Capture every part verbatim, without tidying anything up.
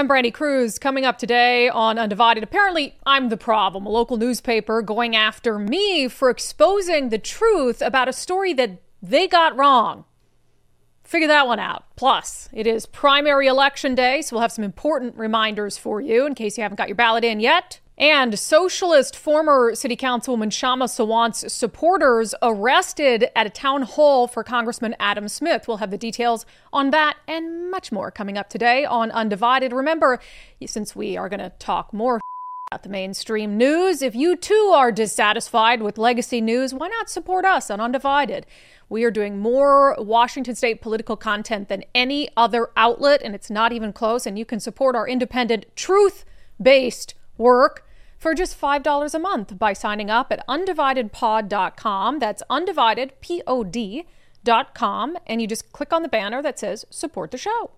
I'm Brandy Cruz. Coming up today on Undivided, apparently I'm the problem. A local newspaper going after me for exposing the truth about a story that they got wrong. Figure that one out. Plus, it is primary election day, so we'll have some important reminders for you in case you haven't got your ballot in yet. And socialist former city councilwoman Kshama Sawant's supporters arrested at a town hall for Congressman Adam Smith. We'll have the details on that and much more coming up today on Undivided. Remember, since we are going to talk more about the mainstream news, if you too are dissatisfied with legacy news, why not support us on Undivided? We are doing more Washington State political content than any other outlet, and it's not even close. And you can support our independent, truth-based work for just five dollars a month by signing up at undivided pod dot com. That's undivided pod dot com. And you just click on the banner that says support the show.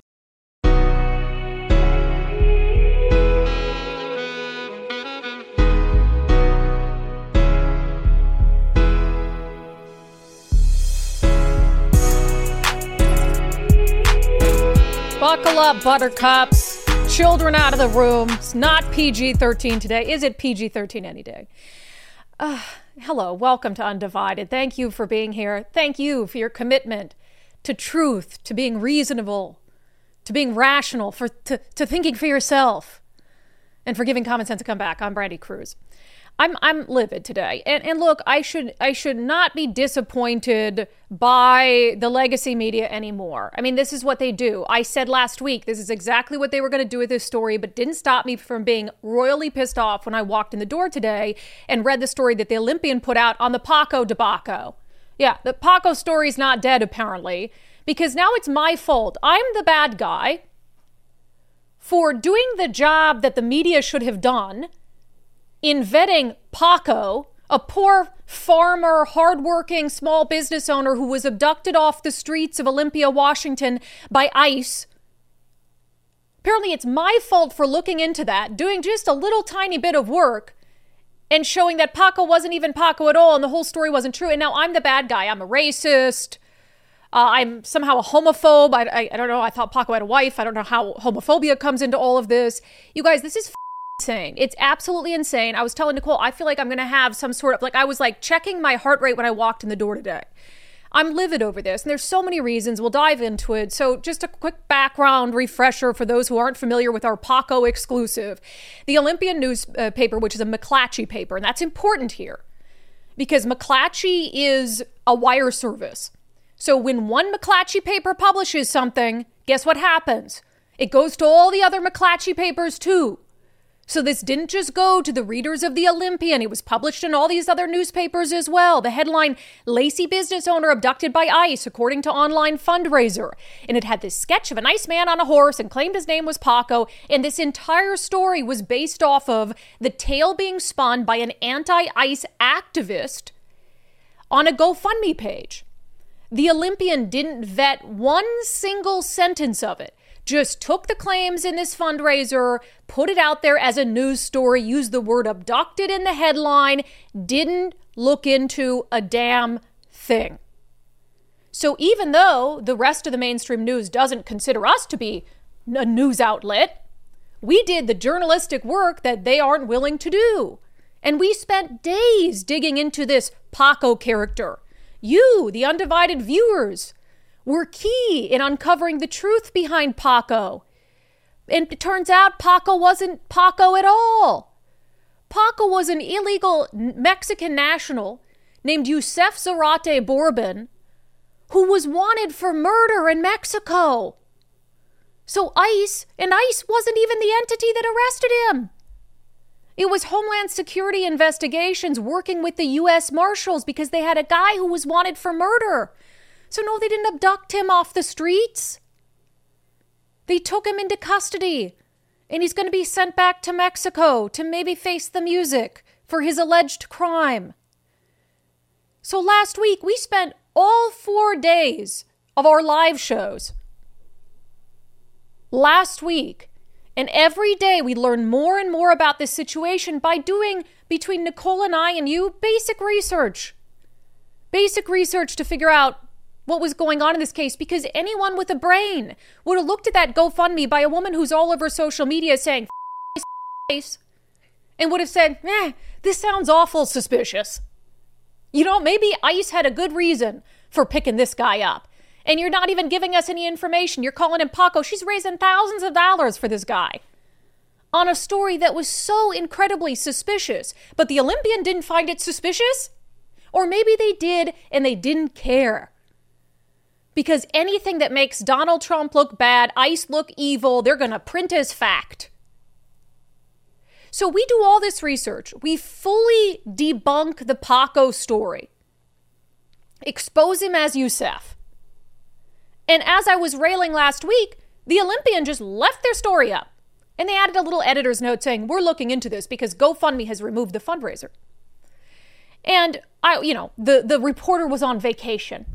Buckle up, buttercups. Children out of the room. It's not P G thirteen today. Is it P G thirteen any day? Uh, hello. Welcome to Undivided. Thank you for being here. Thank you for your commitment to truth, to being reasonable, to being rational, for to, to thinking for yourself, and for giving common sense a comeback. I'm Brandy Cruz. I'm I'm livid today. And and look, I should I should not be disappointed by the legacy media anymore. I mean, this is what they do. I said last week, this is exactly what they were going to do with this story, but didn't stop me from being royally pissed off when I walked in the door today and read the story that the Olympian put out on the Paco debacle. Yeah, the Paco story's not dead, apparently, because now it's my fault. I'm the bad guy for doing the job that the media should have done in vetting Paco, a poor farmer, hardworking small business owner who was abducted off the streets of Olympia, Washington by ICE. Apparently it's my fault for looking into that, doing just a little tiny bit of work and showing that Paco wasn't even Paco at all and the whole story wasn't true. And now I'm the bad guy. I'm a racist. Uh, I'm somehow a homophobe. I, I, I don't know. I thought Paco had a wife. I don't know how homophobia comes into all of this. You guys, this is insane. It's absolutely insane. I was telling Nicole, I feel like I'm going to have some sort of, like, I was like checking my heart rate when I walked in the door today. I'm livid over this, and there's so many reasons. We'll dive into it. So just a quick background refresher for those who aren't familiar with our Paco exclusive. The Olympian newspaper, which is a McClatchy paper, and that's important here because McClatchy is a wire service. So when one McClatchy paper publishes something, guess what happens? It goes to all the other McClatchy papers too. So this didn't just go to the readers of the Olympian. It was published in all these other newspapers as well. The headline, Lacey business owner abducted by ICE, according to online fundraiser. And it had this sketch of a nice man on a horse and claimed his name was Paco. And this entire story was based off of the tale being spun by an anti-ICE activist on a GoFundMe page. The Olympian didn't vet one single sentence of it. Just took the claims in this fundraiser, put it out there as a news story, used the word abducted in the headline, didn't look into a damn thing. So even though the rest of the mainstream news doesn't consider us to be a news outlet, we did the journalistic work that they aren't willing to do. And we spent days digging into this Paco character. You, the undivided viewers, were key in uncovering the truth behind Paco. And it turns out Paco wasn't Paco at all. Paco was an illegal Mexican national named Yusef Zarate Bourbon who was wanted for murder in Mexico. So ICE, and ICE wasn't even the entity that arrested him. It was Homeland Security investigations working with the U S Marshals because they had a guy who was wanted for murder. So no, they didn't abduct him off the streets. They took him into custody, and he's going to be sent back to Mexico to maybe face the music for his alleged crime. So last week, we spent all four days of our live shows last week, and every day we learn more and more about this situation by doing, between Nicole and I and you, basic research. Basic research to figure out what was going on in this case, because anyone with a brain would have looked at that GoFundMe by a woman who's all over social media saying face and would have said, eh, this sounds awful suspicious. You know, maybe ICE had a good reason for picking this guy up. And you're not even giving us any information. You're calling him Paco. She's raising thousands of dollars for this guy on a story that was so incredibly suspicious. But the Olympian didn't find it suspicious? Or maybe they did and they didn't care. Because anything that makes Donald Trump look bad, ICE look evil, they're going to print as fact. So we do all this research. We fully debunk the Paco story. Expose him as Youssef. And as I was railing last week, the Olympian just left their story up. And they added a little editor's note saying, we're looking into this because GoFundMe has removed the fundraiser. And I, you know, the, the reporter was on vacation.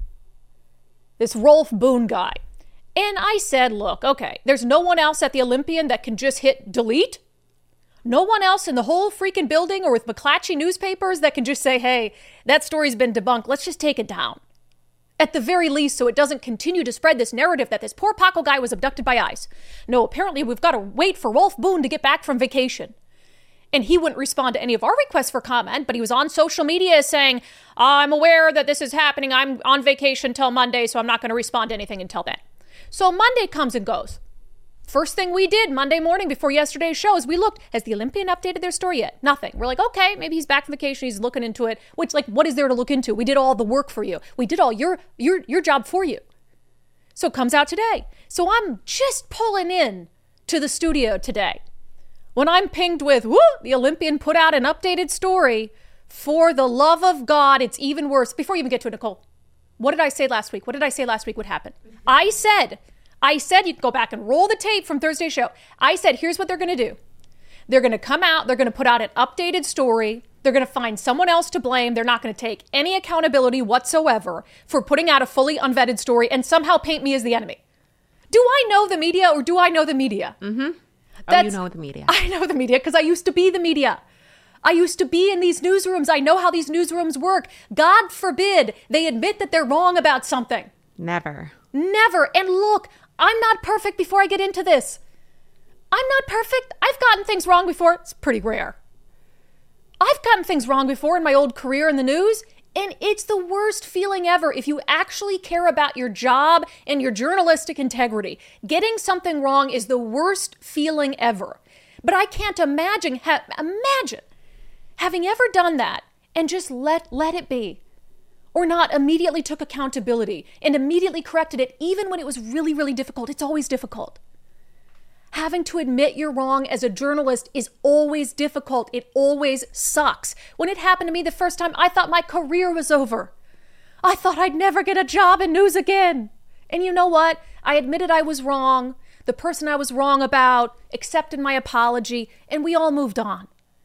This Rolf Boone guy. And I said, look, okay, there's no one else at the Olympian that can just hit delete. No one else in the whole freaking building or with McClatchy newspapers that can just say, hey, that story's been debunked. Let's just take it down. At the very least, so it doesn't continue to spread this narrative that this poor Paco guy was abducted by ICE. No, apparently we've got to wait for Rolf Boone to get back from vacation. And he wouldn't respond to any of our requests for comment, but he was on social media saying, I'm aware that this is happening. I'm on vacation till Monday, so I'm not going to respond to anything until then. So Monday comes and goes. First thing we did Monday morning before yesterday's show is we looked, has the Olympian updated their story yet? Nothing. We're like, okay, maybe he's back from vacation. He's looking into it. Which, like, what is there to look into? We did all the work for you. We did all your your your job for you. So it comes out today. So I'm just pulling in to the studio today when I'm pinged with, whoo, the Olympian put out an updated story. For the love of God, it's even worse. Before you even get to it, Nicole, what did I say last week? What did I say last week would happen? I said... I said, you can go back and roll the tape from Thursday's show. I said, here's what they're going to do. They're going to come out. They're going to put out an updated story. They're going to find someone else to blame. They're not going to take any accountability whatsoever for putting out a fully unvetted story and somehow paint me as the enemy. Do I know the media or do I know the media? Mm-hmm. That's, oh, you know the media. I know the media because I used to be the media. I used to be in these newsrooms. I know how these newsrooms work. God forbid they admit that they're wrong about something. Never. Never. And look, I'm not perfect before I get into this. I'm not perfect. I've gotten things wrong before. It's pretty rare. I've gotten things wrong before in my old career in the news, and it's the worst feeling ever if you actually care about your job and your journalistic integrity. Getting something wrong is the worst feeling ever. But I can't imagine, ha- imagine having ever done that and just let, let it be. Or not immediately took accountability and immediately corrected it, even when it was really, really difficult. It's always difficult. Having to admit you're wrong as a journalist is always difficult. It always sucks. When it happened to me the first time, I thought my career was over. I thought I'd never get a job in news again. And you know what? I admitted I was wrong. The person I was wrong about accepted my apology, and we all moved on.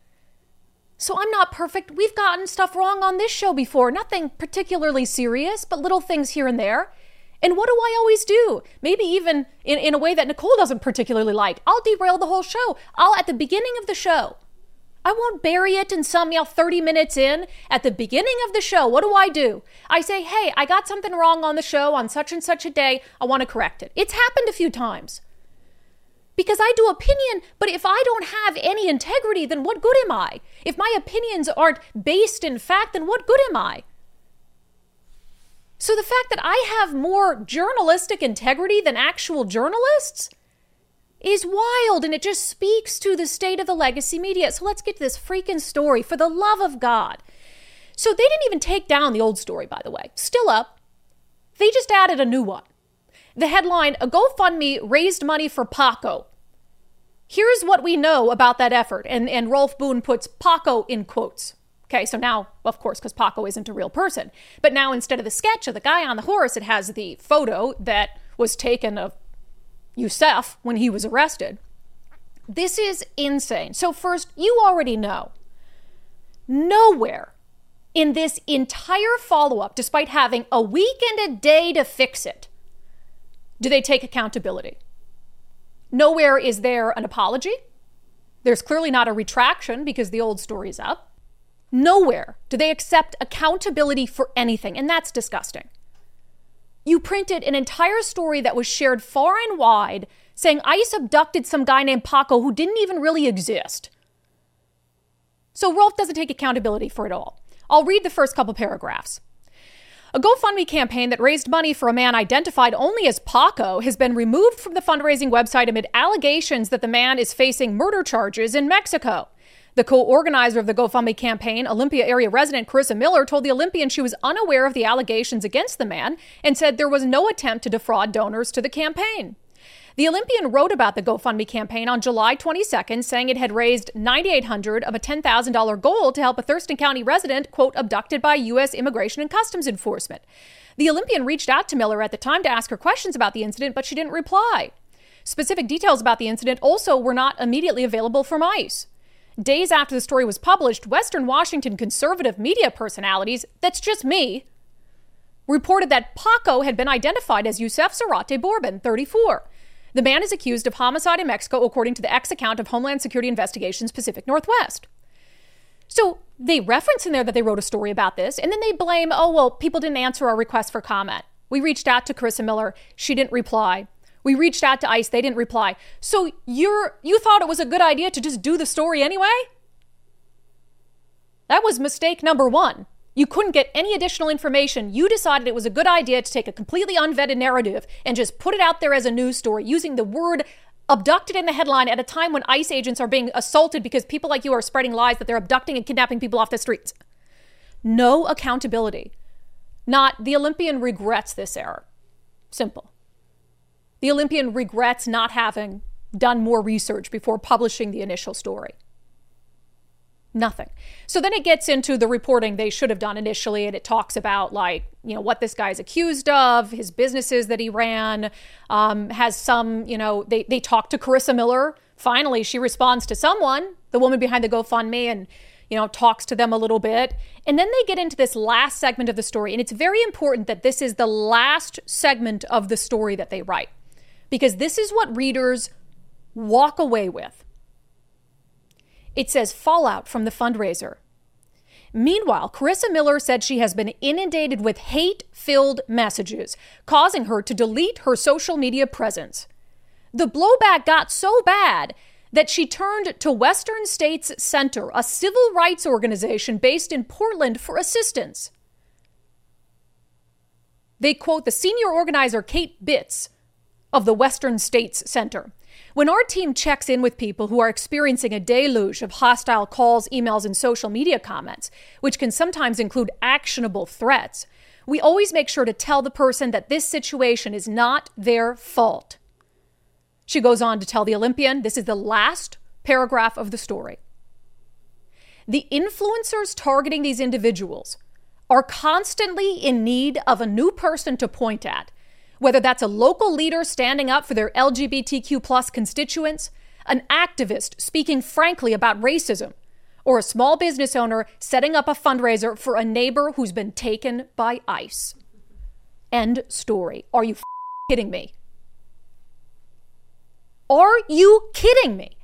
So I'm not perfect. We've gotten stuff wrong on this show before. Nothing particularly serious, but little things here and there. And what do I always do? Maybe even in, in a way that Nicole doesn't particularly like. I'll derail the whole show. I'll, at the beginning of the show, I won't bury it in some, you know, thirty minutes in. At the beginning of the show, what do I do? I say, hey, I got something wrong on the show on such and such a day. I want to correct it. It's happened a few times. Because I do opinion, but if I don't have any integrity, then what good am I? If my opinions aren't based in fact, then what good am I? So the fact that I have more journalistic integrity than actual journalists is wild, and it just speaks to the state of the legacy media. So let's get to this freaking story, for the love of God. So they didn't even take down the old story, by the way. Still up. They just added a new one. The headline, a GoFundMe raised money for Paco. Here's what we know about that effort. And, and Rolf Boone puts Paco in quotes. Okay, so now, of course, because Paco isn't a real person. But now instead of the sketch of the guy on the horse, it has the photo that was taken of Youssef when he was arrested. This is insane. So first, you already know. Nowhere in this entire follow-up, despite having a week and a day to fix it, do they take accountability? Nowhere is there an apology. There's clearly not a retraction because the old story's up. Nowhere do they accept accountability for anything, and that's disgusting. You printed an entire story that was shared far and wide saying ICE abducted some guy named Paco who didn't even really exist. So Rolf doesn't take accountability for it all. I'll read the first couple paragraphs. A GoFundMe campaign that raised money for a man identified only as Paco has been removed from the fundraising website amid allegations that the man is facing murder charges in Mexico. The co-organizer of the GoFundMe campaign, Olympia area resident Carissa Miller, told the Olympian she was unaware of the allegations against the man and said there was no attempt to defraud donors to the campaign. The Olympian wrote about the GoFundMe campaign on July twenty-second, saying it had raised nine thousand eight hundred dollars of a ten thousand dollars goal to help a Thurston County resident, quote, abducted by U S Immigration and Customs Enforcement. The Olympian reached out to Miller at the time to ask her questions about the incident, but she didn't reply. Specific details about the incident also were not immediately available from ICE. Days after the story was published, Western Washington conservative media personalities, that's just me, reported that Paco had been identified as Yusef Zarate Bourbon, thirty-four. The man is accused of homicide in Mexico, according to the ex-account of Homeland Security Investigations Pacific Northwest. So they reference in there that they wrote a story about this, and then they blame, oh, well, people didn't answer our request for comment. We reached out to Carissa Miller. She didn't reply. We reached out to ICE. They didn't reply. So you're you thought it was a good idea to just do the story anyway? That was mistake number one. You couldn't get any additional information. You decided it was a good idea to take a completely unvetted narrative and just put it out there as a news story, using the word abducted in the headline at a time when ICE agents are being assaulted because people like you are spreading lies that they're abducting and kidnapping people off the streets. No accountability. Not the Olympian regrets this error. Simple. The Olympian regrets not having done more research before publishing the initial story. Nothing. So then it gets into the reporting they should have done initially, and it talks about, like, you know, what this guy's accused of, his businesses that he ran, um, has some, you know, they, they talk to Carissa Miller. Finally, she responds to someone, the woman behind the GoFundMe, and, you know, talks to them a little bit. And then they get into this last segment of the story. And it's very important that this is the last segment of the story that they write, because this is what readers walk away with. It says fallout from the fundraiser. Meanwhile, Carissa Miller said she has been inundated with hate-filled messages, causing her to delete her social media presence. The blowback got so bad that she turned to Western States Center, a civil rights organization based in Portland, for assistance. They quote the senior organizer, Kate Bitts, of the Western States Center. When our team checks in with people who are experiencing a deluge of hostile calls, emails, and social media comments, which can sometimes include actionable threats, we always make sure to tell the person that this situation is not their fault. She goes on to tell the Olympian, this is the last paragraph of the story. The influencers targeting these individuals are constantly in need of a new person to point at, whether that's a local leader standing up for their L G B T Q plus constituents, an activist speaking frankly about racism, or a small business owner setting up a fundraiser for a neighbor who's been taken by ICE. End story. Are you f- kidding me? Are you kidding me?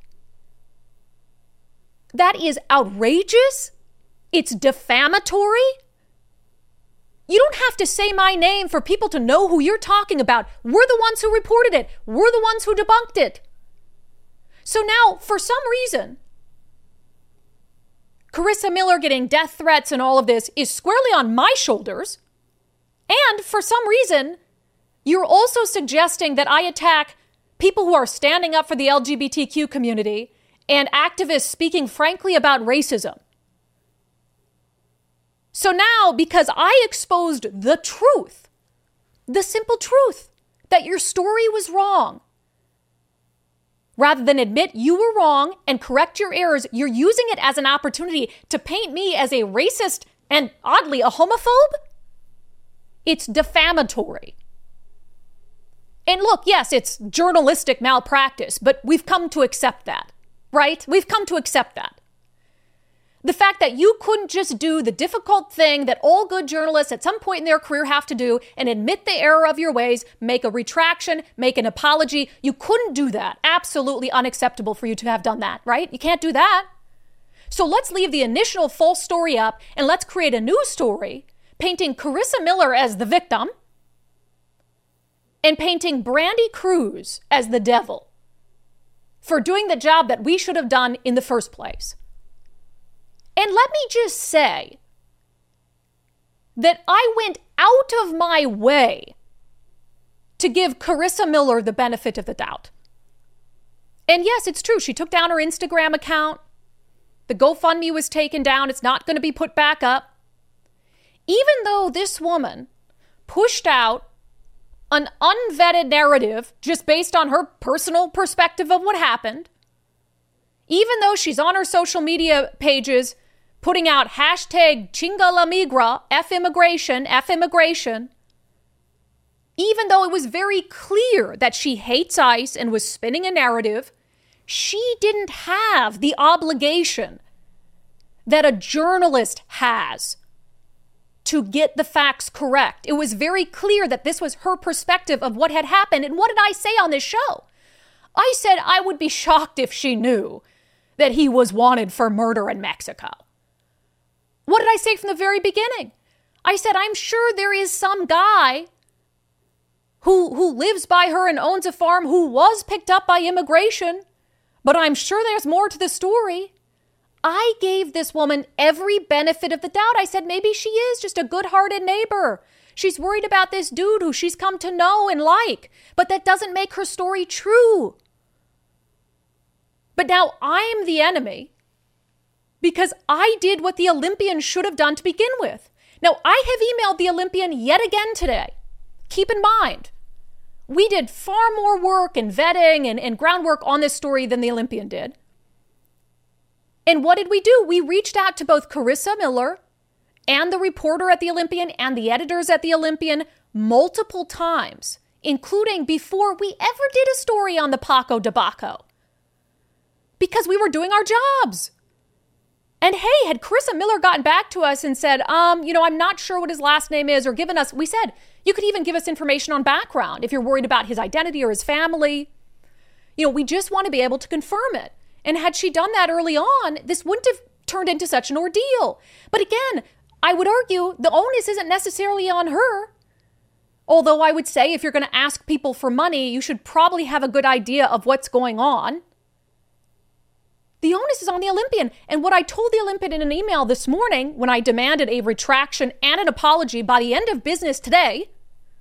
That is outrageous. It's defamatory. You don't have to say my name for people to know who you're talking about. We're the ones who reported it. We're the ones who debunked it. So now, for some reason, Carissa Miller getting death threats and all of this is squarely on my shoulders. And for some reason, you're also suggesting that I attack people who are standing up for the L G B T Q community and activists speaking frankly about racism. So now, because I exposed the truth, the simple truth, that your story was wrong, rather than admit you were wrong and correct your errors, you're using it as an opportunity to paint me as a racist and, oddly, a homophobe? It's defamatory. And look, yes, it's journalistic malpractice, but we've come to accept that, right? We've come to accept that. The fact that you couldn't just do the difficult thing that all good journalists at some point in their career have to do and admit the error of your ways, make a retraction, make an apology. You couldn't do that. Absolutely unacceptable for you to have done that, right? You can't do that. So let's leave the initial false story up and let's create a new story painting Carissa Miller as the victim, and painting Brandy Cruz as the devil for doing the job that we should have done in the first place. And let me just say that I went out of my way to give Carissa Miller the benefit of the doubt. And yes, it's true. She took down her Instagram account. The GoFundMe was taken down. It's not going to be put back up. Even though this woman pushed out an unvetted narrative just based on her personal perspective of what happened, even though she's on her social media pages putting out hashtag Chinga la Migra, F immigration, F immigration, even though it was very clear that she hates ICE and was spinning a narrative, she didn't have the obligation that a journalist has to get the facts correct. It was very clear that this was her perspective of what had happened. And what did I say on this show? I said I would be shocked if she knew that he was wanted for murder in Mexico. What did I say from the very beginning? I said, I'm sure there is some guy who, who lives by her and owns a farm who was picked up by immigration, but I'm sure there's more to the story. I gave this woman every benefit of the doubt. I said, maybe she is just a good-hearted neighbor. She's worried about this dude who she's come to know and like, but that doesn't make her story true. But now I'm the enemy because I did what the Olympian should have done to begin with. Now, I have emailed the Olympian yet again today. Keep in mind, we did far more work and vetting and, and groundwork on this story than the Olympian did. And what did we do? We reached out to both Carissa Miller and the reporter at the Olympian and the editors at the Olympian multiple times, including before we ever did a story on the Paco de Baco, because we were doing our jobs. And hey, had Carissa Miller gotten back to us and said, um, you know, I'm not sure what his last name is, or given us, we said, you could even give us information on background if you're worried about his identity or his family. You know, we just want to be able to confirm it. And had she done that early on, this wouldn't have turned into such an ordeal. But again, I would argue the onus isn't necessarily on her. Although I would say if you're going to ask people for money, you should probably have a good idea of what's going on. The onus is on the Olympian. And what I told the Olympian in an email this morning when I demanded a retraction and an apology by the end of business today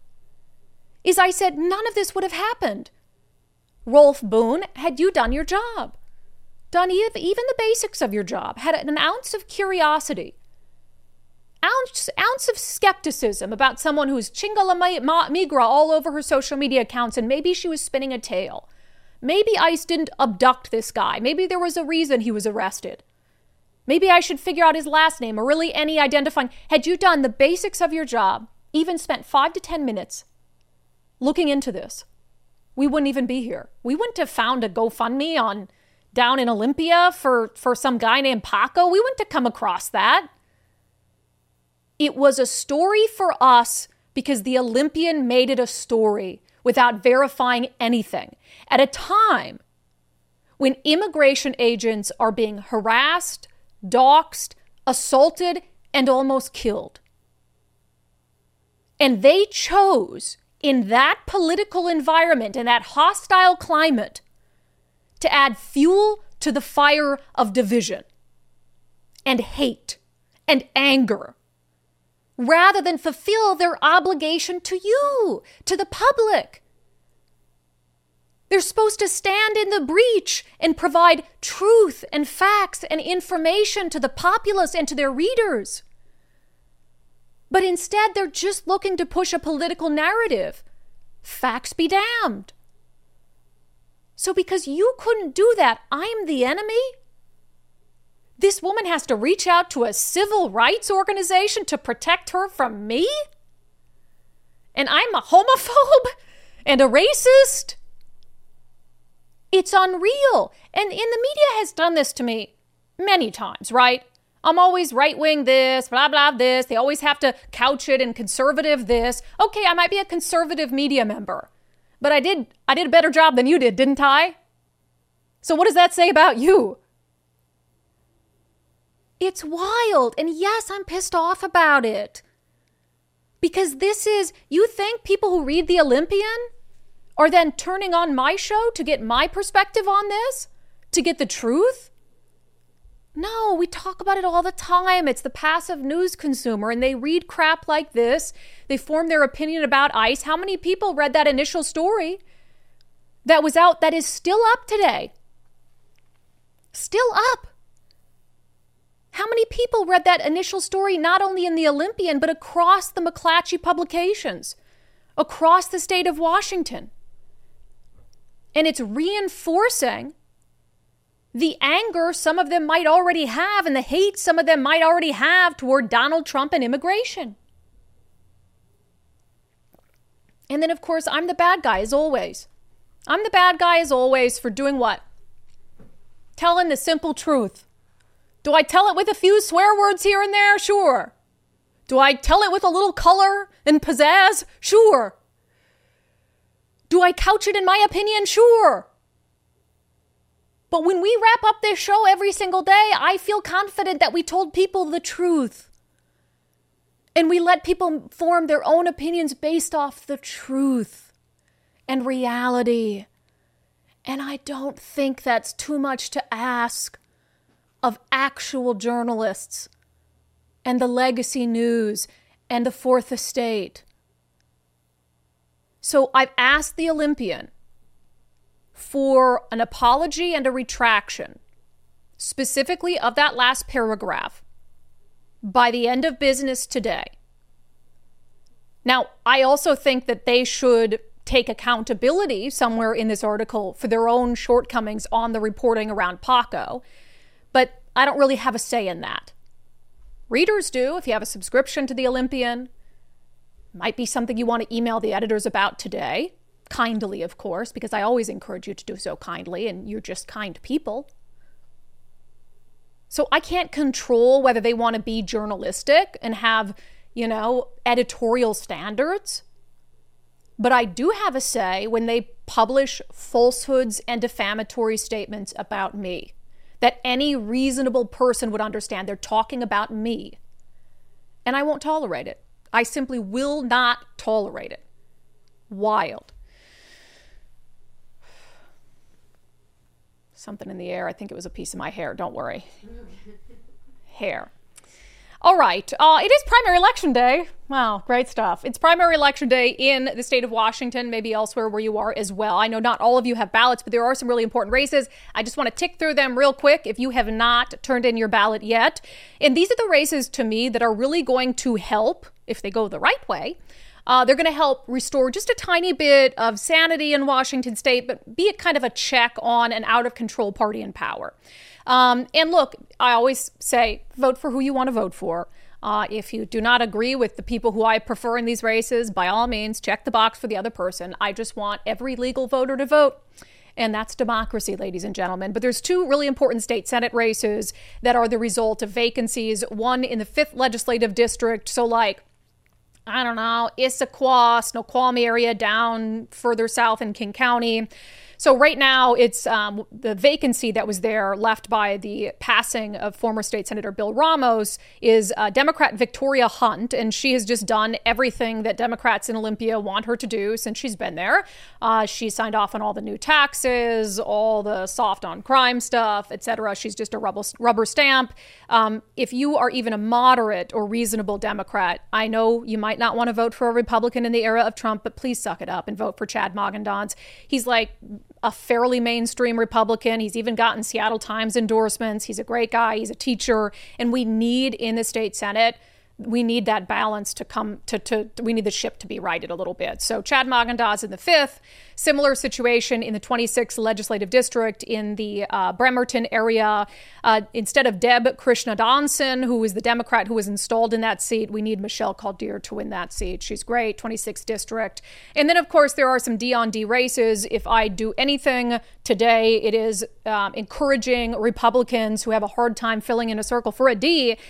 is I said, none of this would have happened, Rolf Boone, had you done your job. Done even the basics of your job, had an ounce of curiosity, ounce, ounce of skepticism about someone who's Chinga la Migra all over her social media accounts, and maybe she was spinning a tale. Maybe ICE didn't abduct this guy. Maybe there was a reason he was arrested. Maybe I should figure out his last name or really any identifying. Had you done the basics of your job, even spent five to ten minutes looking into this, we wouldn't even be here. We wouldn't have found a GoFundMe on down in Olympia for, for some guy named Paco. We wouldn't have come across that. It was a story for us because the Olympian made it a story without verifying anything at a time when immigration agents are being harassed, doxxed, assaulted, and almost killed. And they chose in that political environment, in that hostile climate, to add fuel to the fire of division and hate and anger, rather than fulfill their obligation to you, to the public. They're supposed to stand in the breach and provide truth and facts and information to the populace and to their readers. But instead, they're just looking to push a political narrative. Facts be damned. So because you couldn't do that, I'm the enemy? This woman has to reach out to a civil rights organization to protect her from me? And I'm a homophobe and a racist? It's unreal. And, and the media has done this to me many times, right? I'm always right-wing this, blah, blah, this. They always have to couch it in conservative this. Okay, I might be a conservative media member. But I did I did a better job than you did, didn't I? So what does that say about you? It's wild. And yes, I'm pissed off about it. Because this is, you think people who read The Olympian are then turning on my show to get my perspective on this, to get the truth. No, we talk about it all the time. It's the passive news consumer, and they read crap like this. They form their opinion about ICE. How many people read that initial story that was out that is still up today? Still up. How many people read that initial story not only in the Olympian, but across the McClatchy publications, across the state of Washington? And it's reinforcing the anger some of them might already have and the hate some of them might already have toward Donald Trump and immigration. And then, of course, I'm the bad guy, as always. I'm the bad guy, as always, for doing what? Telling the simple truth. Do I tell it with a few swear words here and there? Sure. Do I tell it with a little color and pizzazz? Sure. Do I couch it in my opinion? Sure. But when we wrap up this show every single day, I feel confident that we told people the truth. And we let people form their own opinions based off the truth and reality. And I don't think that's too much to ask of actual journalists and the legacy news and the Fourth Estate. So I've asked the Olympian for an apology and a retraction, specifically of that last paragraph, by the end of business today. Now, I also think that they should take accountability somewhere in this article for their own shortcomings on the reporting around Paco, but I don't really have a say in that. Readers do. If you have a subscription to the Olympian, might be something you want to email the editors about today. Kindly, of course, because I always encourage you to do so kindly, and you're just kind people. So I can't control whether they want to be journalistic and have, you know, editorial standards. But I do have a say when they publish falsehoods and defamatory statements about me that any reasonable person would understand they're talking about me. And I won't tolerate it. I simply will not tolerate it. Wild. Something in the air. I think it was a piece of my hair. Don't worry. Hair. All right. Uh, it is primary election day. Wow, great stuff. It's primary election day in the state of Washington, maybe elsewhere where you are as well. I know not all of you have ballots, but there are some really important races. I just want to tick through them real quick if you have not turned in your ballot yet. And these are the races to me that are really going to help, if they go the right way, Uh, they're going to help restore just a tiny bit of sanity in Washington state, but be it kind of a check on an out-of-control party in power. Um, and look, I always say, vote for who you want to vote for. Uh, if you do not agree with the people who I prefer in these races, by all means, check the box for the other person. I just want every legal voter to vote. And that's democracy, ladies and gentlemen. But there's two really important state Senate races that are the result of vacancies. One in the fifth legislative district. So like, I don't know, Issaquah, Snoqualmie area down further south in King County. So right now it's um, the vacancy that was there left by the passing of former state Senator Bill Ramos is uh, Democrat Victoria Hunt. And she has just done everything that Democrats in Olympia want her to do since she's been there. Uh, she signed off on all the new taxes, all the soft on crime stuff, et cetera. She's just a rubber, rubber stamp. Um, if you are even a moderate or reasonable Democrat, I know you might not want to vote for a Republican in the era of Trump, but please suck it up and vote for Chad Mogendans. He's like a fairly mainstream Republican. He's even gotten Seattle Times endorsements. He's a great guy. He's a teacher. And we need in the state Senate, we need that balance to come to, to, we need the ship to be righted a little bit. So Chad Mogendans in the fifth, similar situation in the twenty-sixth legislative district in the uh, Bremerton area. Uh, instead of Deb Krishnadansan, who is the Democrat who was installed in that seat, we need Michelle Caldier to win that seat. She's great, twenty-sixth district. And then, of course, there are some D on D races. If I do anything today, it is um, encouraging Republicans who have a hard time filling in a circle for a D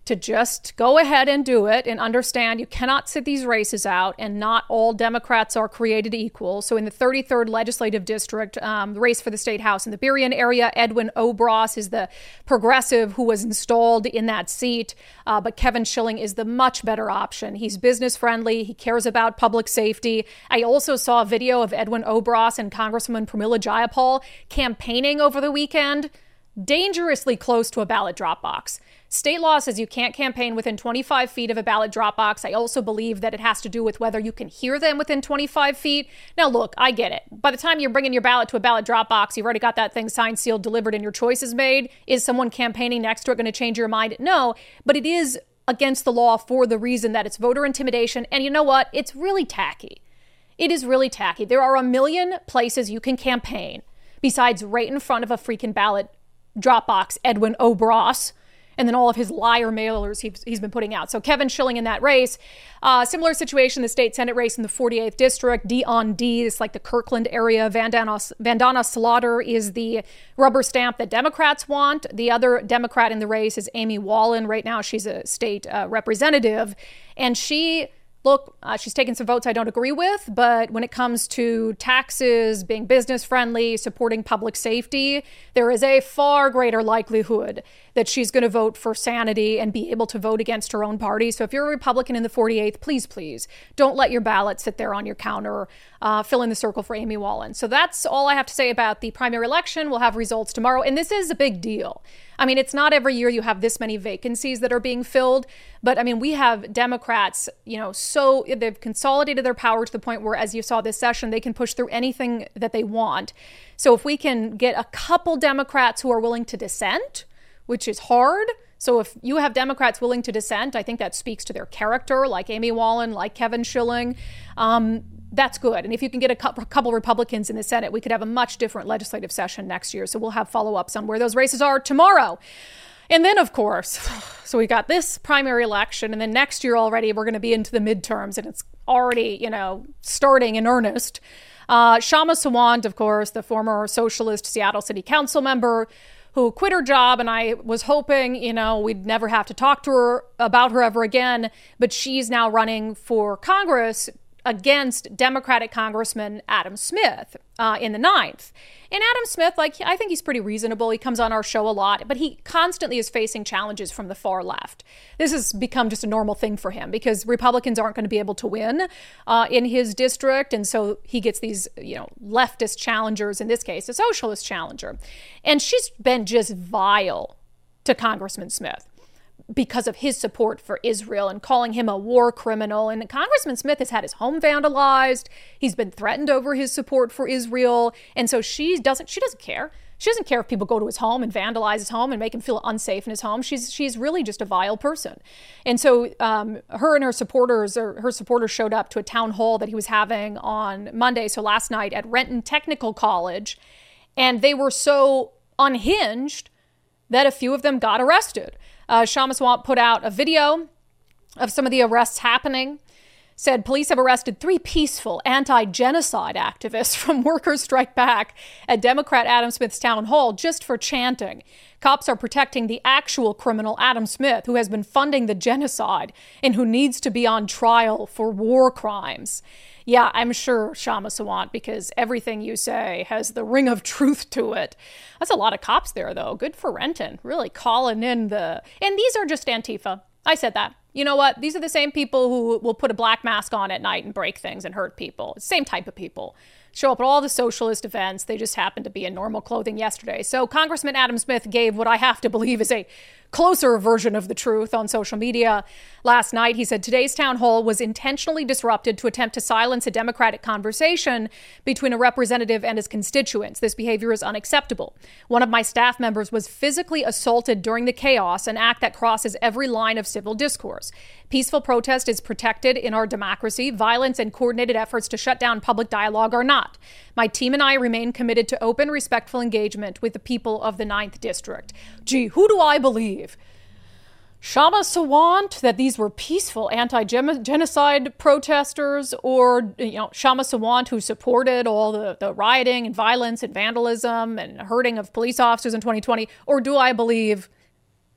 to just go ahead and do it and understand you cannot sit these races out, and not all Democrats are created equal. So in the thirty-third legislative district, um, the race for the state house in the Berrien area, Edwin Obras is the progressive who was installed in that seat. Uh, but Kevin Schilling is the much better option. He's business friendly. He cares about public safety. I also saw a video of Edwin Obras and Congresswoman Pramila Jayapal campaigning over the weekend, dangerously close to a ballot drop box. State law says you can't campaign within twenty-five feet of a ballot drop box. I also believe that it has to do with whether you can hear them within twenty-five feet. Now, look, I get it. By the time you're bringing your ballot to a ballot drop box, you've already got that thing signed, sealed, delivered, and your choice is made. Is someone campaigning next to it going to change your mind? No, but it is against the law for the reason that it's voter intimidation. And you know what? It's really tacky. It is really tacky. There are a million places you can campaign besides right in front of a freaking ballot drop box, Edwin Obras, and then all of his liar mailers he's, he's been putting out. So Kevin Schilling in that race. Uh, similar situation, the state Senate race in the forty-eighth district, D on D. It's like the Kirkland area. Vandana, Vandana Slaughter is the rubber stamp that Democrats want. The other Democrat in the race is Amy Wallen. Right now, she's a state uh, representative. And she... Look, uh, she's taken some votes I don't agree with, but when it comes to taxes, being business friendly, supporting public safety, there is a far greater likelihood that she's going to vote for sanity and be able to vote against her own party. So if you're a Republican in the forty-eighth, please, please don't let your ballot sit there on your counter. Uh, fill in the circle for Amy Wallen. So that's all I have to say about the primary election. We'll have results tomorrow. And this is a big deal. I mean, it's not every year you have this many vacancies that are being filled. But I mean, we have Democrats, you know, so they've consolidated their power to the point where, as you saw this session, they can push through anything that they want. So if we can get a couple Democrats who are willing to dissent, which is hard. So if you have Democrats willing to dissent, I think that speaks to their character, like Amy Wallen, like Kevin Schilling. Um, that's good. And if you can get a couple Republicans in the Senate, we could have a much different legislative session next year. So we'll have follow-ups on where those races are tomorrow. And then, of course, so we got this primary election, and then next year already we're going to be into the midterms, and it's already, you know, starting in earnest. Uh, Kshama Sawant, of course, the former socialist Seattle City Council member who quit her job, and I was hoping, you know, we'd never have to talk to her about her ever again, but she's now running for Congress against Democratic Congressman Adam Smith uh, in the ninth. And Adam Smith, like, I think he's pretty reasonable. He comes on our show a lot, but he constantly is facing challenges from the far left. This has become just a normal thing for him because Republicans aren't going to be able to win uh, in his district. And so he gets these, you know, leftist challengers, in this case, a socialist challenger. And she's been just vile to Congressman Smith because of his support for Israel and calling him a war criminal. And Congressman Smith has had his home vandalized. He's been threatened over his support for Israel. And so she doesn't, she doesn't care. She doesn't care if people go to his home and vandalize his home and make him feel unsafe in his home. She's she's really just a vile person. And so um, her and her supporters, or her supporters showed up to a town hall that he was having on Monday, so last night, at Renton Technical College. And they were so unhinged that a few of them got arrested. Uh, Kshama Sawant put out a video of some of the arrests happening, said police have arrested three peaceful anti-genocide activists from Workers Strike Back at Democrat Adam Smith's town hall just for chanting. Cops are protecting the actual criminal Adam Smith, who has been funding the genocide and who needs to be on trial for war crimes. Yeah, I'm sure, Kshama Sawant, because everything you say has the ring of truth to it. That's a lot of cops there, though. Good for Renton. Really calling in the... And these are just Antifa. I said that. You know what? These are the same people who will put a black mask on at night and break things and hurt people. Same type of people. Show up at all the socialist events. They just happen to be in normal clothing yesterday. So Congressman Adam Smith gave what I have to believe is a closer version of the truth on social media last night. He said today's town hall was intentionally disrupted to attempt to silence a democratic conversation between a representative and his constituents. This behavior is unacceptable. One of my staff members was physically assaulted during the chaos, an act that crosses every line of civil discourse. Peaceful protest is protected in our democracy. Violence and coordinated efforts to shut down public dialogue are not. My team and I remain committed to open, respectful engagement with the people of the ninth District. Gee, who do I believe? Kshama Sawant, that these were peaceful anti-genocide protesters, or, you know, Kshama Sawant, who supported all the, the rioting and violence and vandalism and hurting of police officers in twenty twenty, or do I believe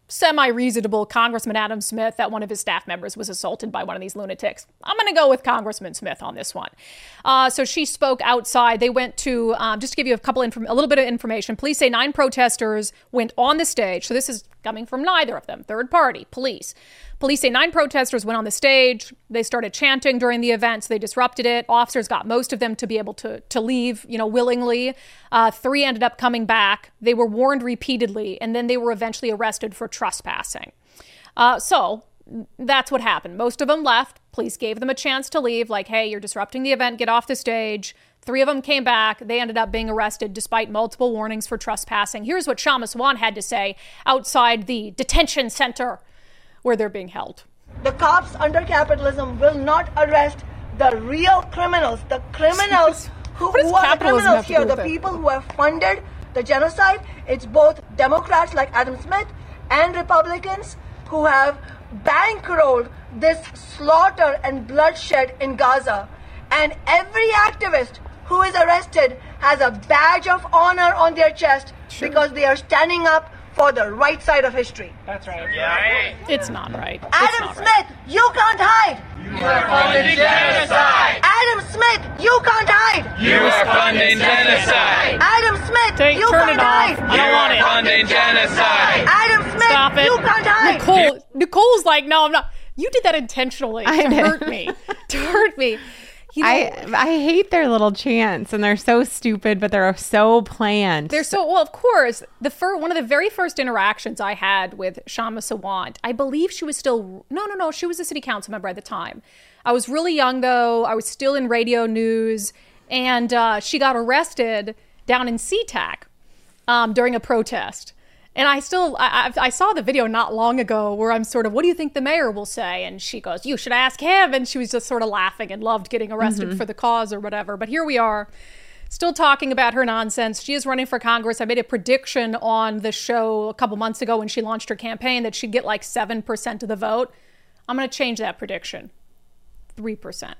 semi-reasonable Congressman Adam Smith that one of his staff members was assaulted by one of these lunatics. I'm going to go with Congressman Smith on this one. Uh, so she spoke outside. They went to, um, just to give you a couple, inform- a little bit of information, police say nine protesters went on the stage. So this is coming from neither of them, third party, police. Police say nine protesters went on the stage. They started chanting during the event, so they disrupted it. Officers got most of them to be able to, to leave, you know, willingly. Uh, three ended up coming back. They were warned repeatedly, and then they were eventually arrested for trespassing. Uh, so that's what happened. Most of them left. Police gave them a chance to leave, like, hey, you're disrupting the event, get off the stage. Three of them came back. They ended up being arrested despite multiple warnings for trespassing. Here's what Kshama Sawant had to say outside the detention center where they're being held. The cops under capitalism will not arrest the real criminals, the criminals who, who are the criminals here, the people who have funded the genocide. It's both Democrats like Adam Smith and Republicans who have bankrolled this slaughter and bloodshed in Gaza. And every activist who is arrested has a badge of honor on their chest sure. because they are standing up for the right side of history. That's right. Yeah. It's not right. Adam not Smith, right. you can't hide. You are funding genocide. Adam Smith, you can't hide. You are funding genocide. Adam Smith, Take, you turn can't it hide. off. I don't want it. You are funding genocide. Adam Smith, Stop it. you can't hide. Nicole, Nicole's like, no, I'm not. You did that intentionally I to did. hurt me. To hurt me. You know, I I hate their little chants, and they're so stupid, but they're so planned. They're so, well, of course, the fir- one of the very first interactions I had with Kshama Sawant, I believe she was still, no, no, no, she was a city council member at the time. I was really young, though. I was still in radio news, and uh, she got arrested down in SeaTac um, during a protest. And I still, I, I saw the video not long ago where I'm sort of, what do you think the mayor will say? And she goes, you should ask him. And she was just sort of laughing and loved getting arrested mm-hmm. for the cause or whatever. But here we are, still talking about her nonsense. She is running for Congress. I made a prediction on the show a couple months ago when she launched her campaign that she'd get like seven percent of the vote. I'm going to change that prediction. three percent.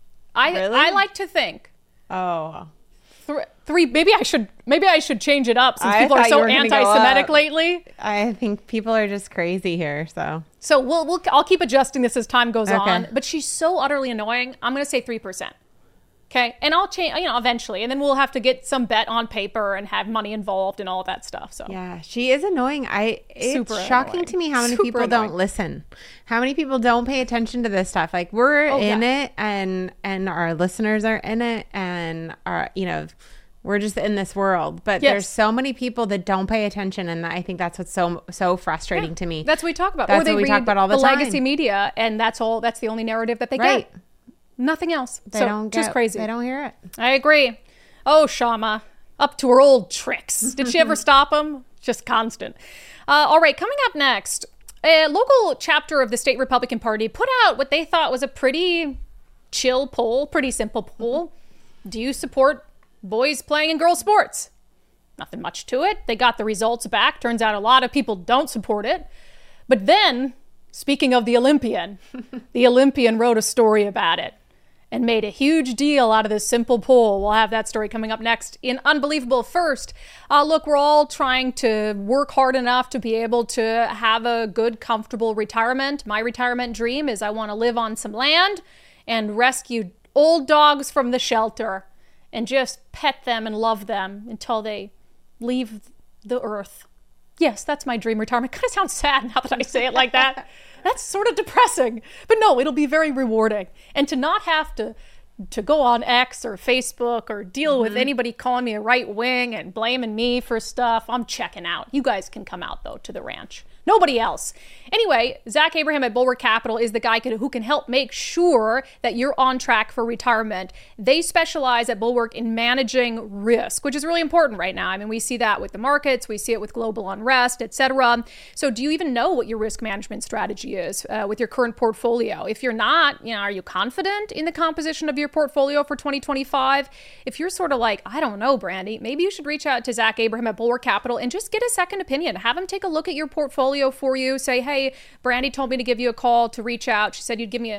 I Really? I like to think. Oh. Three, three, maybe I should, maybe I should change it up since I people are thought so you were gonna go anti-Semitic up. lately. I think people are just crazy here, so. So we'll, we'll, I'll keep adjusting this as time goes Okay. on, but she's so utterly annoying. I'm going to say three percent. Okay. And I'll change, you know, eventually, and then we'll have to get some bet on paper and have money involved and all that stuff. So Yeah, she is annoying. I It's Super shocking annoying. to me how many Super people annoying. don't listen. How many people don't pay attention to this stuff. Like, we're Oh, in yeah. it, and and our listeners are in it, and our, you know, we're just in this world. But Yes. there's so many people that don't pay attention, and I think that's what's so so frustrating Yeah. to me. That's what we talk about. That's or they what we read talk about all the time. legacy media, and that's all. That's the only narrative that they Right. get. Nothing else. They so don't just get, crazy. They don't hear it. I agree. Oh, Kshama, up to her old tricks. Did she ever stop them? Just constant. Uh, all right, coming up next, a local chapter of the state Republican Party put out what they thought was a pretty chill poll, pretty simple poll. Do you support boys playing in girls' sports? Nothing much to it. They got the results back. Turns out a lot of people don't support it. But then, speaking of the Olympian, the Olympian wrote a story about it and made a huge deal out of this simple poll. We'll have that story coming up next in Unbelievable. First, uh, look, we're all trying to work hard enough to be able to have a good, comfortable retirement. My retirement dream is I want to live on some land and rescue old dogs from the shelter and just pet them and love them until they leave the earth. Yes, that's my dream retirement. Kind of sounds sad now that I say it like that. That's sort of depressing. But no, it'll be very rewarding. And to not have to to go on X or Facebook or deal mm-hmm. with anybody calling me a right wing and blaming me for stuff, I'm checking out. You guys can come out, though, to the ranch. Nobody else. Anyway, Zach Abraham at Bulwark Capital is the guy who can help make sure that you're on track for retirement. They specialize at Bulwark in managing risk, which is really important right now. I mean, we see that with the markets, we see it with global unrest, et cetera. So do you even know what your risk management strategy is uh, with your current portfolio? If you're not, you know, are you confident in the composition of your portfolio for twenty twenty-five? If you're sort of like, I don't know, Brandy, maybe you should reach out to Zach Abraham at Bulwark Capital and just get a second opinion. Have him take a look at your portfolio for you. Say, hey, Brandy told me to give you a call to reach out. She said you'd give me a,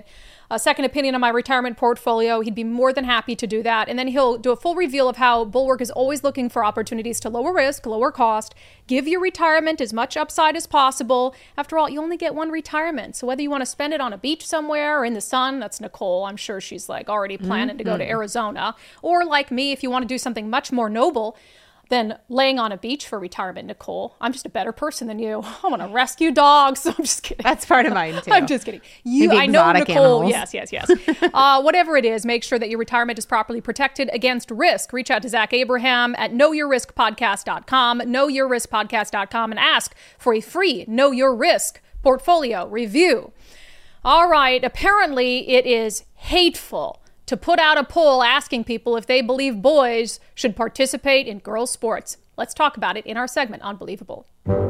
a second opinion on my retirement portfolio, he'd be more than happy to do that. And then he'll do a full reveal of how Bulwark is always looking for opportunities to lower risk, lower cost, give your retirement as much upside as possible. After all, you only get one retirement. So whether you want to spend it on a beach somewhere or in the sun, that's Nicole. I'm sure she's like already planning mm-hmm. to go to Arizona. Or like me, if you want to do something much more noble than laying on a beach for retirement, Nicole. I'm just a better person than you. I want to rescue dogs. I'm just kidding. That's part of mine too. I'm just kidding. You, Maybe I know Nicole. Animals. Yes, yes, yes. uh, whatever it is, make sure that your retirement is properly protected against risk. Reach out to Zach Abraham at know your risk podcast dot com, know your risk podcast dot com, and ask for a free Know Your Risk portfolio review. All right. Apparently, it is hateful to put out a poll asking people if they believe boys should participate in girls' sports. Let's talk about it in our segment, Unbelievable.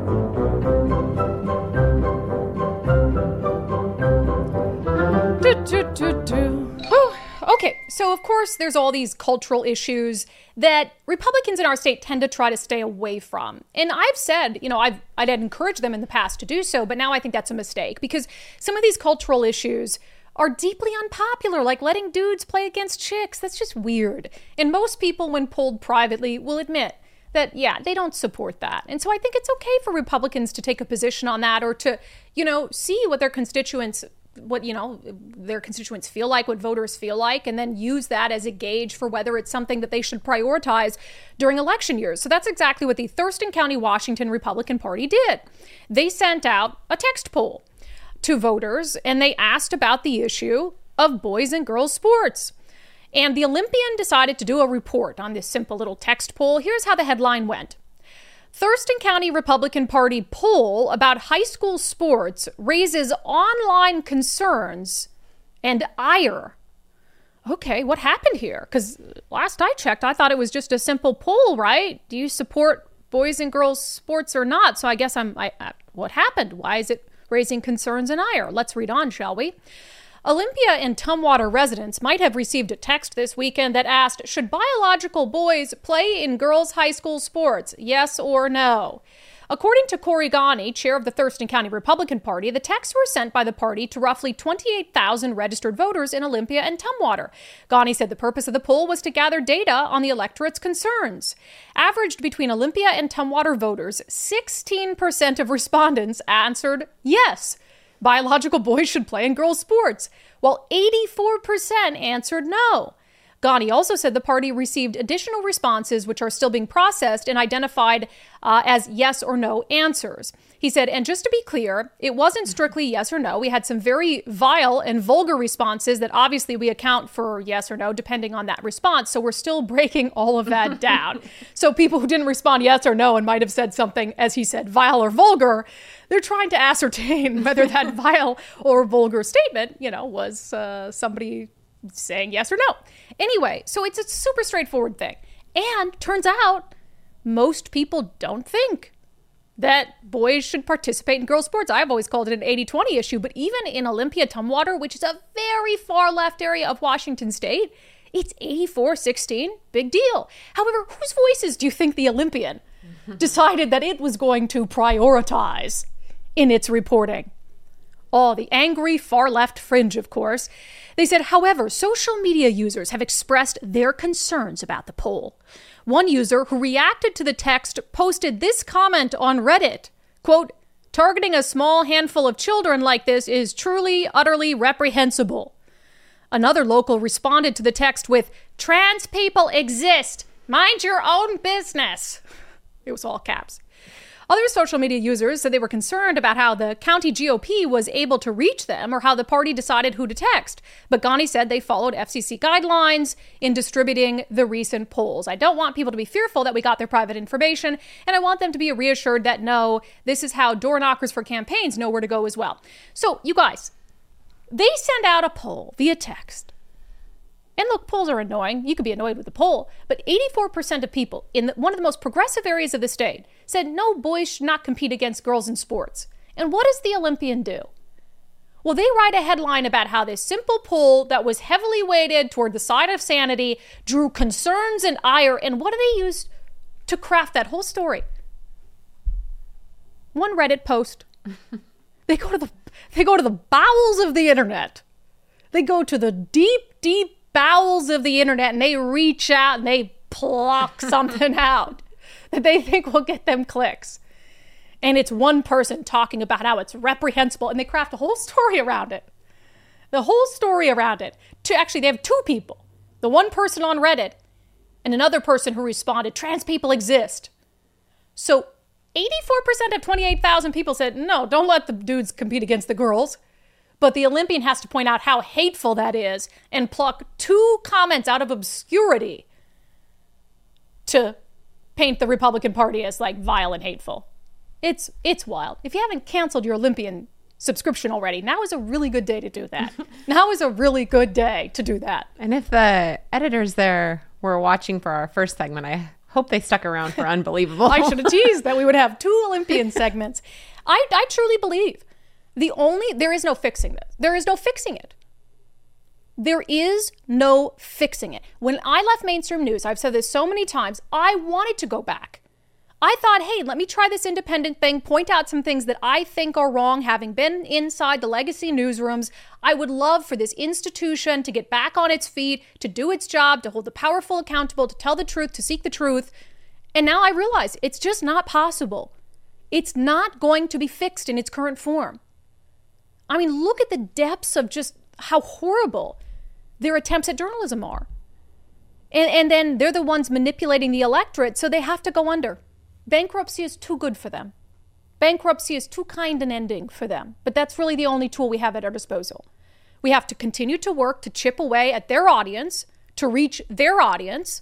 Do, do, do, do. Whew. Okay, so of course there's all these cultural issues that Republicans in our state tend to try to stay away from. And I've said, you know, I've, I'd encouraged them in the past to do so, but now I think that's a mistake because some of these cultural issues are deeply unpopular, like letting dudes play against chicks. That's just weird. And most people, when polled privately, will admit that, yeah, they don't support that. And so I think it's okay for Republicans to take a position on that or to, you know, see what their constituents, what, you know, their constituents feel like, what voters feel like, and then use that as a gauge for whether it's something that they should prioritize during election years. So that's exactly what the Thurston County, Washington Republican Party did. They sent out a text poll to voters, and they asked about the issue of boys and girls sports. And the Olympian decided to do a report on this simple little text poll. Here's how the headline went. Thurston County Republican Party poll about high school sports raises online concerns and ire. Okay, what happened here? Because last I checked, I thought it was just a simple poll, right? Do you support boys and girls sports or not? So I guess I'm, I, I, what happened? Why is it raising concerns and ire? Let's read on, shall we? Olympia and Tumwater residents might have received a text this weekend that asked, should biological boys play in girls' high school sports? Yes or no? According to Corey Ghani, chair of the Thurston County Republican Party, the texts were sent by the party to roughly twenty-eight thousand registered voters in Olympia and Tumwater. Ghani said the purpose of the poll was to gather data on the electorate's concerns. Averaged between Olympia and Tumwater voters, sixteen percent of respondents answered yes, biological boys should play in girls' sports, while eighty-four percent answered no. Ghani also said the party received additional responses, which are still being processed and identified uh, as yes or no answers. He said, and just to be clear, it wasn't strictly yes or no. We had some very vile and vulgar responses that obviously we account for yes or no, depending on that response. So we're still breaking all of that down. So people who didn't respond yes or no and might have said something, as he said, vile or vulgar, they're trying to ascertain whether that vile or vulgar statement, you know, was uh, somebody saying yes or no. Anyway, so it's a super straightforward thing. And turns out most people don't think that boys should participate in girls' sports. I've always called it an eighty twenty issue, but even in Olympia, Tumwater, which is a very far left area of Washington state, it's eighty-four sixteen, big deal. However, whose voices do you think the Olympian decided that it was going to prioritize in its reporting? Oh, the angry far left fringe, of course. They said, however, social media users have expressed their concerns about the poll. One user who reacted to the text posted this comment on Reddit, quote, targeting a small handful of children like this is truly, utterly reprehensible. Another local responded to the text with, trans people exist. Mind your own business. It was all caps. Other social media users said they were concerned about how the county G O P was able to reach them or how the party decided who to text. But Ghani said they followed F C C guidelines in distributing the recent polls. I don't want people to be fearful that we got their private information, and I want them to be reassured that, no, this is how door knockers for campaigns know where to go as well. So, you guys, they send out a poll via text. And look, polls are annoying. You could be annoyed with the poll. But eighty-four percent of people in the, one of the most progressive areas of the state said no, boys should not compete against girls in sports. And what does the Olympian do? Well, they write a headline about how this simple poll that was heavily weighted toward the side of sanity drew concerns and ire. And what do they use to craft that whole story? One Reddit post. They go to the they go to the bowels of the internet. They go to the deep, deep bowels of the internet and they reach out and they pluck something out that they think will get them clicks. And it's one person talking about how it's reprehensible, and they craft a whole story around it. The whole story around it. To, actually, they have two people. The one person on Reddit and another person who responded, trans people exist. So eighty-four percent of twenty-eight thousand people said, no, don't let the dudes compete against the girls. But the Olympian has to point out how hateful that is and pluck two comments out of obscurity to paint the Republican Party as like vile and hateful. It's it's wild. If you haven't canceled your Olympian subscription already, now is a really good day to do that. Now is a really good day to do that. And if the editors there were watching for our first segment, I hope they stuck around for Unbelievable. I should have teased that we would have two Olympian segments. I, I truly believe the only, there is no fixing this. There is no fixing it. There is no fixing it. When I left mainstream news, I've said this so many times, I wanted to go back. I thought, hey, let me try this independent thing, point out some things that I think are wrong. Having been inside the legacy newsrooms, I would love for this institution to get back on its feet, to do its job, to hold the powerful accountable, to tell the truth, to seek the truth. And now I realize it's just not possible. It's not going to be fixed in its current form. I mean, look at the depths of just how horrible their attempts at journalism are. And, and then they're the ones manipulating the electorate, so they have to go under. Bankruptcy is too good for them. Bankruptcy is too kind an ending for them. But that's really the only tool we have at our disposal. We have to continue to work to chip away at their audience, to reach their audience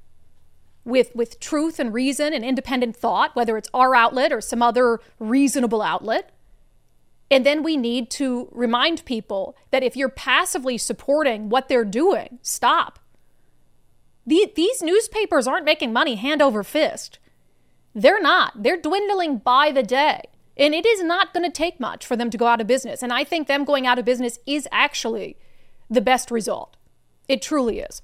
with, with truth and reason and independent thought, whether it's our outlet or some other reasonable outlet. And then we need to remind people that if you're passively supporting what they're doing, stop. The, these newspapers aren't making money hand over fist. They're not. They're dwindling by the day. And it is not going to take much for them to go out of business. And I think them going out of business is actually the best result. It truly is.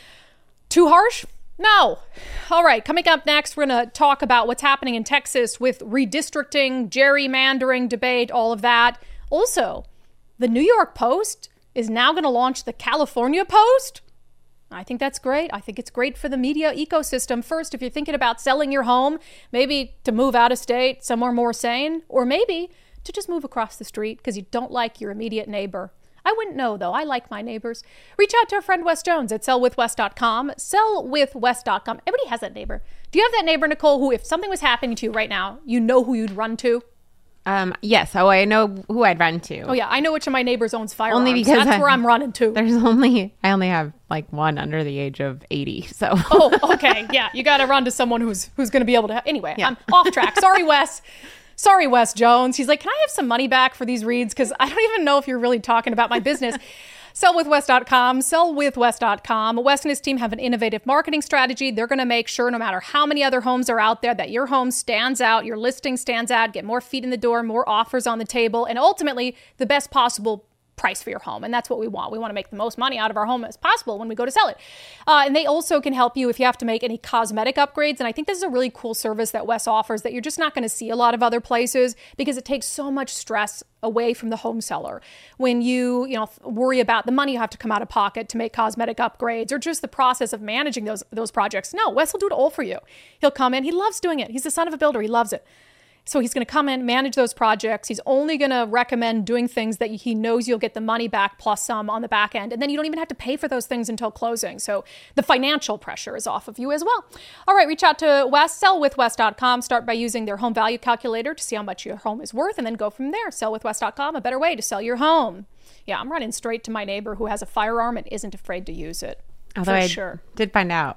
Too harsh? No. All right, coming up next, we're going to talk about what's happening in Texas with redistricting, gerrymandering debate, all of that. Also, the New York Post is now going to launch the California Post. I think that's great. I think it's great for the media ecosystem. First, if you're thinking about selling your home, maybe to move out of state, somewhere more sane, or maybe to just move across the street because you don't like your immediate neighbor. I wouldn't know, though. I like my neighbors. Reach out to our friend Wes Jones at sell with wes dot com. sell with wes dot com. Everybody has that neighbor. Do you have that neighbor, Nicole, who if something was happening to you right now, you know who you'd run to? Um, yes. Oh, I know who I'd run to. Oh, yeah. I know which of my neighbors owns firearms. Only because That's I, where I'm running to. There's only, I only have like one under the age of eighty. So. Oh, okay. Yeah. You got to run to someone who's who's going to be able to. Anyway, yeah. I'm off track. Sorry, Wes. Sorry, Wes Jones. He's like, can I have some money back for these reads? Because I don't even know if you're really talking about my business. sell with wes dot com. sell with wes dot com. Wes and his team have an innovative marketing strategy. They're going to make sure no matter how many other homes are out there that your home stands out, your listing stands out, get more feet in the door, more offers on the table, and ultimately the best possible price for your home. And that's what we want. We want to make the most money out of our home as possible when we go to sell it. Uh, and they also can help you if you have to make any cosmetic upgrades. And I think this is a really cool service that Wes offers that you're just not going to see a lot of other places because it takes so much stress away from the home seller. When you, you know, worry about the money you have to come out of pocket to make cosmetic upgrades or just the process of managing those, those projects. No, Wes will do it all for you. He'll come in. He loves doing it. He's the son of a builder. He loves it. So he's going to come in, manage those projects. He's only going to recommend doing things that he knows you'll get the money back plus some on the back end. And then you don't even have to pay for those things until closing. So the financial pressure is off of you as well. All right, reach out to Wes, sell with wes dot com. Start by using their home value calculator to see how much your home is worth and then go from there. sell with wes dot com, a better way to sell your home. Yeah, I'm running straight to my neighbor who has a firearm and isn't afraid to use it. Although for I sure. did find out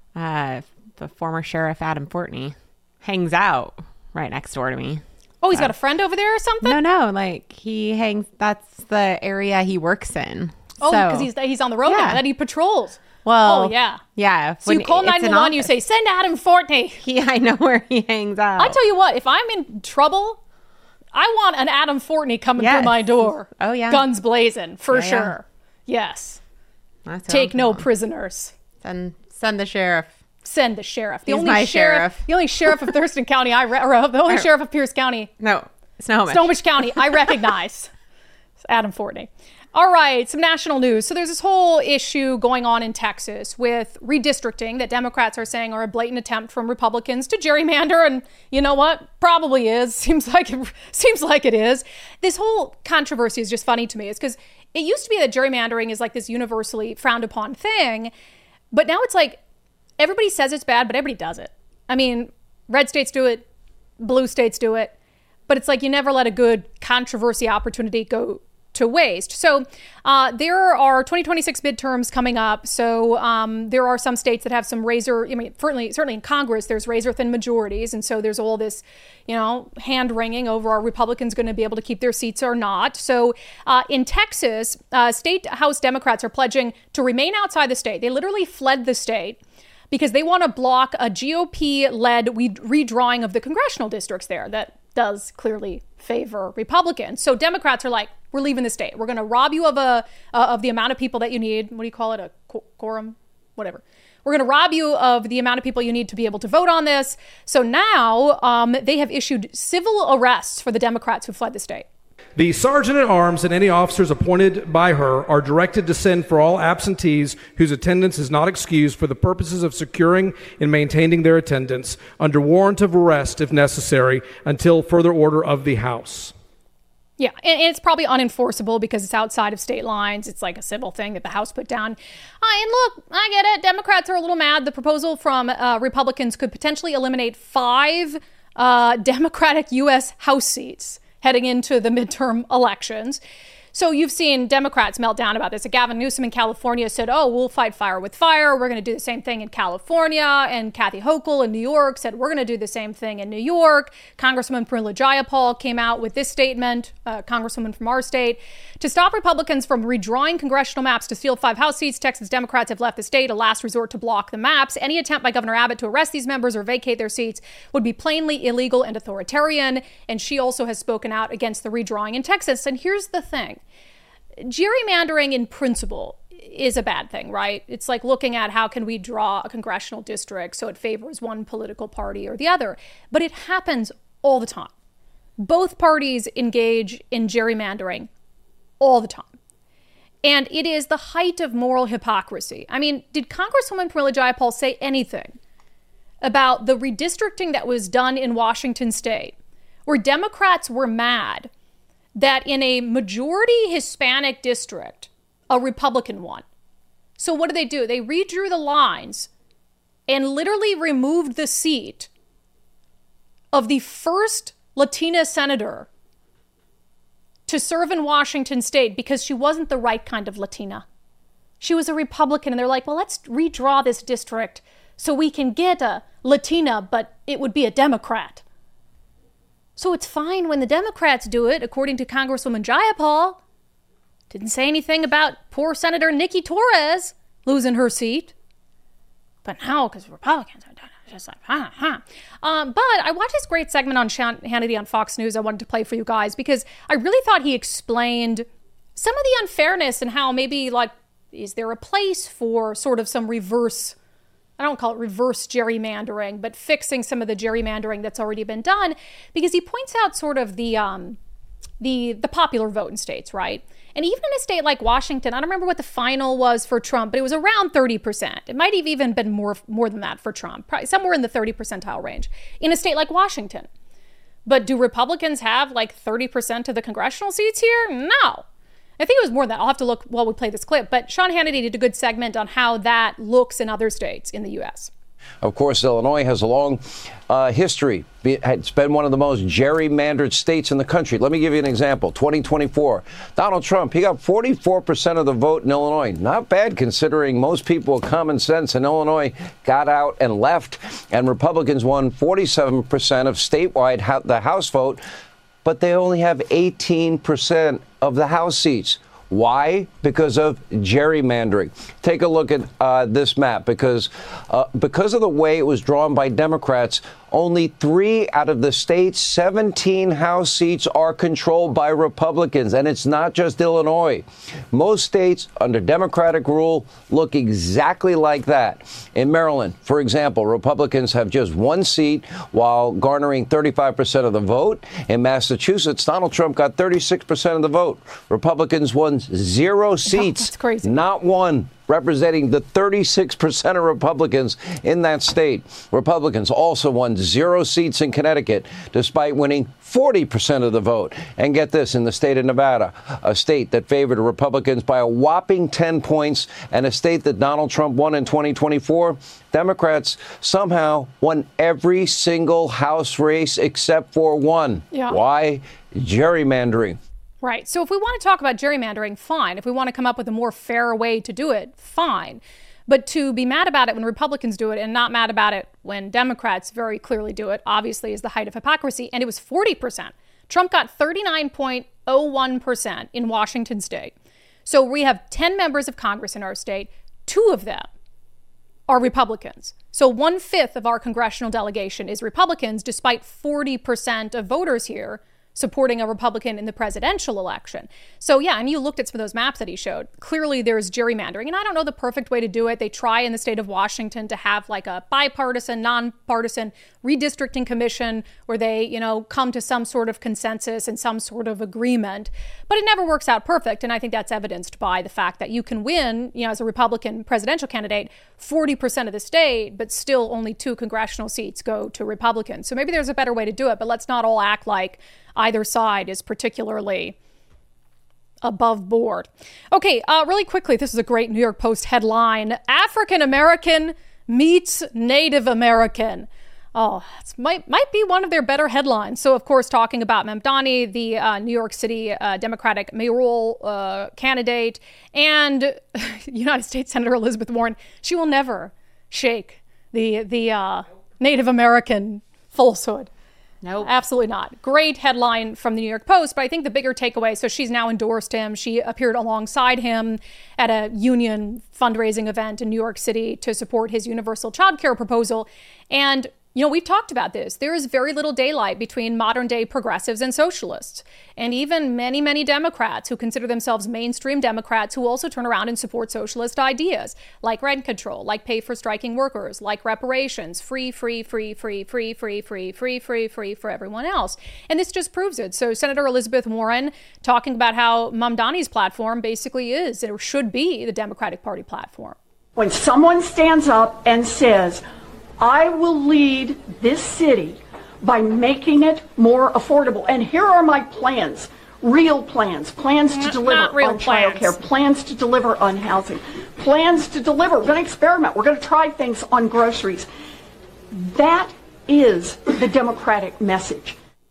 uh, the former Sheriff Adam Fortney hangs out right next door to me. Oh, he's got a friend over there or something? No, no. Like he hangs. That's the area he works in. Oh, so, because he's he's on the road yeah. now. That he patrols. Well, oh yeah, yeah. So you call nine one one. You say send Adam Fortney. He, I know where he hangs out. I tell you what, if I'm in trouble, I want an Adam Fortney coming yes. through my door. Oh yeah, guns blazing for yeah, sure. Yeah. Yes. That's Take no prisoners. Send send the sheriff. Send the sheriff. The He's only my sheriff, sheriff. The only sheriff of Thurston County I re- or the only sheriff of Pierce County. No, Snohomish. Snohomish County I recognize. It's Adam Fortney. All right, some national news. So there's this whole issue going on in Texas with redistricting that Democrats are saying are a blatant attempt from Republicans to gerrymander. And you know what? Probably is. Seems like it, seems like it is. This whole controversy is just funny to me. It's because it used to be that gerrymandering is like this universally frowned upon thing. But now it's like everybody says it's bad, but everybody does it. I mean, red states do it. Blue states do it. But it's like you never let a good controversy opportunity go to waste. So uh, there are twenty twenty-six midterms coming up. So um, there are some states that have some razor, I mean, certainly, certainly in Congress, there's razor thin majorities. And so there's all this, you know, hand wringing over are Republicans going to be able to keep their seats or not. So uh, in Texas, uh, state House Democrats are pledging to remain outside the state. They literally fled the state because they want to block a G O P-led redrawing of the congressional districts there that does clearly favor Republicans. So Democrats are like, we're leaving the state. We're going to rob you of a uh, of the amount of people that you need. What do you call it? A quorum? Whatever. We're going to rob you of the amount of people you need to be able to vote on this. So now um, they have issued civil arrests for the Democrats who fled the state. The sergeant at arms and any officers appointed by her are directed to send for all absentees whose attendance is not excused for the purposes of securing and maintaining their attendance under warrant of arrest if necessary until further order of the House. Yeah, and it's probably unenforceable because it's outside of state lines. It's like a civil thing that the House put down. Uh, and look, I get it. Democrats are a little mad. The proposal from uh, Republicans could potentially eliminate five uh, Democratic U S House seats heading into the midterm elections. So you've seen Democrats melt down about this. Gavin Newsom in California said, oh, we'll fight fire with fire. We're going to do the same thing in California. And Kathy Hochul in New York said, we're going to do the same thing in New York. Congresswoman Pramila Jayapal came out with this statement, uh, Congresswoman from our state. To stop Republicans from redrawing congressional maps to steal five House seats, Texas Democrats have left the state a last resort to block the maps. Any attempt by Governor Abbott to arrest these members or vacate their seats would be plainly illegal and authoritarian. And she also has spoken out against the redrawing in Texas. And here's the thing. Gerrymandering in principle is a bad thing, right? It's like looking at how can we draw a congressional district so it favors one political party or the other. But it happens all the time. Both parties engage in gerrymandering all the time. And it is the height of moral hypocrisy. I mean, did Congresswoman Pramila Jayapal say anything about the redistricting that was done in Washington state, where Democrats were mad that in a majority Hispanic district, a Republican won? So what did they do? They redrew the lines and literally removed the seat of the first Latina senator to serve in Washington state because she wasn't the right kind of Latina. She was a Republican, and they're like, well, let's redraw this district so we can get a Latina, but it would be a Democrat. So it's fine when the Democrats do it, according to Congresswoman Jayapal. Didn't say anything about poor Senator Nikki Torres losing her seat. But now, because Republicans are done, it's just like, huh, huh. Um, but I watched this great segment on Sean Hannity on Fox News I wanted to play for you guys because I really thought he explained some of the unfairness and how maybe, like, is there a place for sort of some reverse, I don't call it reverse gerrymandering, but fixing some of the gerrymandering that's already been done, because he points out sort of the um, the the popular vote in states, right? And even in a state like Washington, I don't remember what the final was for Trump, but it was around thirty percent. It might have even been more more than that for Trump, probably somewhere in the thirty percentile range in a state like Washington. But do Republicans have like thirty percent of the congressional seats here? No. I think it was more than that. I'll have to look while we play this clip. But Sean Hannity did a good segment on how that looks in other states in the U S. Of course, Illinois has a long uh, history. It's been one of the most gerrymandered states in the country. Let me give you an example. twenty twenty-four, Donald Trump, he got forty-four percent of the vote in Illinois. Not bad considering most people with common sense in Illinois got out and left. And Republicans won forty-seven percent of statewide the House vote. But they only have eighteen percent of the House seats. Why? Because of gerrymandering. Take a look at uh, this map, because uh, because of the way it was drawn by Democrats, only three out of the state's seventeen House seats are controlled by Republicans. And it's not just Illinois. Most states under Democratic rule look exactly like that. In Maryland, for example, Republicans have just one seat while garnering thirty-five percent of the vote. In Massachusetts, Donald Trump got thirty-six percent of the vote. Republicans won zero seats. That's crazy. Not one, representing the thirty-six percent of Republicans in that state. Republicans also won zero seats in Connecticut, despite winning forty percent of the vote. And get this, in the state of Nevada, a state that favored Republicans by a whopping ten points, and a state that Donald Trump won in twenty twenty-four, Democrats somehow won every single House race except for one. Yeah. Why? Gerrymandering. Right. So if we want to talk about gerrymandering, fine. If we want to come up with a more fair way to do it, fine. But to be mad about it when Republicans do it and not mad about it when Democrats very clearly do it, obviously is the height of hypocrisy. And it was forty percent. Trump got thirty-nine point oh one percent in Washington state. So we have ten members of Congress in our state. Two of them are Republicans. So one fifth of our congressional delegation is Republicans, despite forty percent of voters here supporting a Republican in the presidential election. So yeah, and you looked at some of those maps that he showed. Clearly there's gerrymandering, and I don't know the perfect way to do it. They try in the state of Washington to have like a bipartisan, nonpartisan redistricting commission where they, you know, come to some sort of consensus and some sort of agreement, but it never works out perfect. And I think that's evidenced by the fact that you can win, you know, as a Republican presidential candidate, forty percent of the state, but still only two congressional seats go to Republicans. So maybe there's a better way to do it, but let's not all act like either side is particularly above board. Okay, uh, really quickly, this is a great New York Post headline. African American meets Native American. Oh, it might might be one of their better headlines. So, of course, talking about Mamdani, the uh, New York City uh, Democratic mayoral uh, candidate, and United States Senator Elizabeth Warren. She will never shake the the uh, Native American falsehood. No, nope. Absolutely not. Great headline from the New York Post, but I think the bigger takeaway, so she's now endorsed him. She appeared alongside him at a union fundraising event in New York City to support his universal child care proposal. And you know, we've talked about this. There is very little daylight between modern day progressives and socialists. And even many, many Democrats who consider themselves mainstream Democrats who also turn around and support socialist ideas like rent control, like pay for striking workers, like reparations, free, free, free, free, free, free, free, free, free, free for everyone else. And this just proves it. So Senator Elizabeth Warren talking about how Mamdani's platform basically is or should be the Democratic Party platform. When someone stands up and says, I will lead this city by making it more affordable. And here are my plans, real plans, plans to deliver on child care, plans to deliver on housing, plans to deliver. We're going to experiment. We're going to try things on groceries. That is the Democratic message.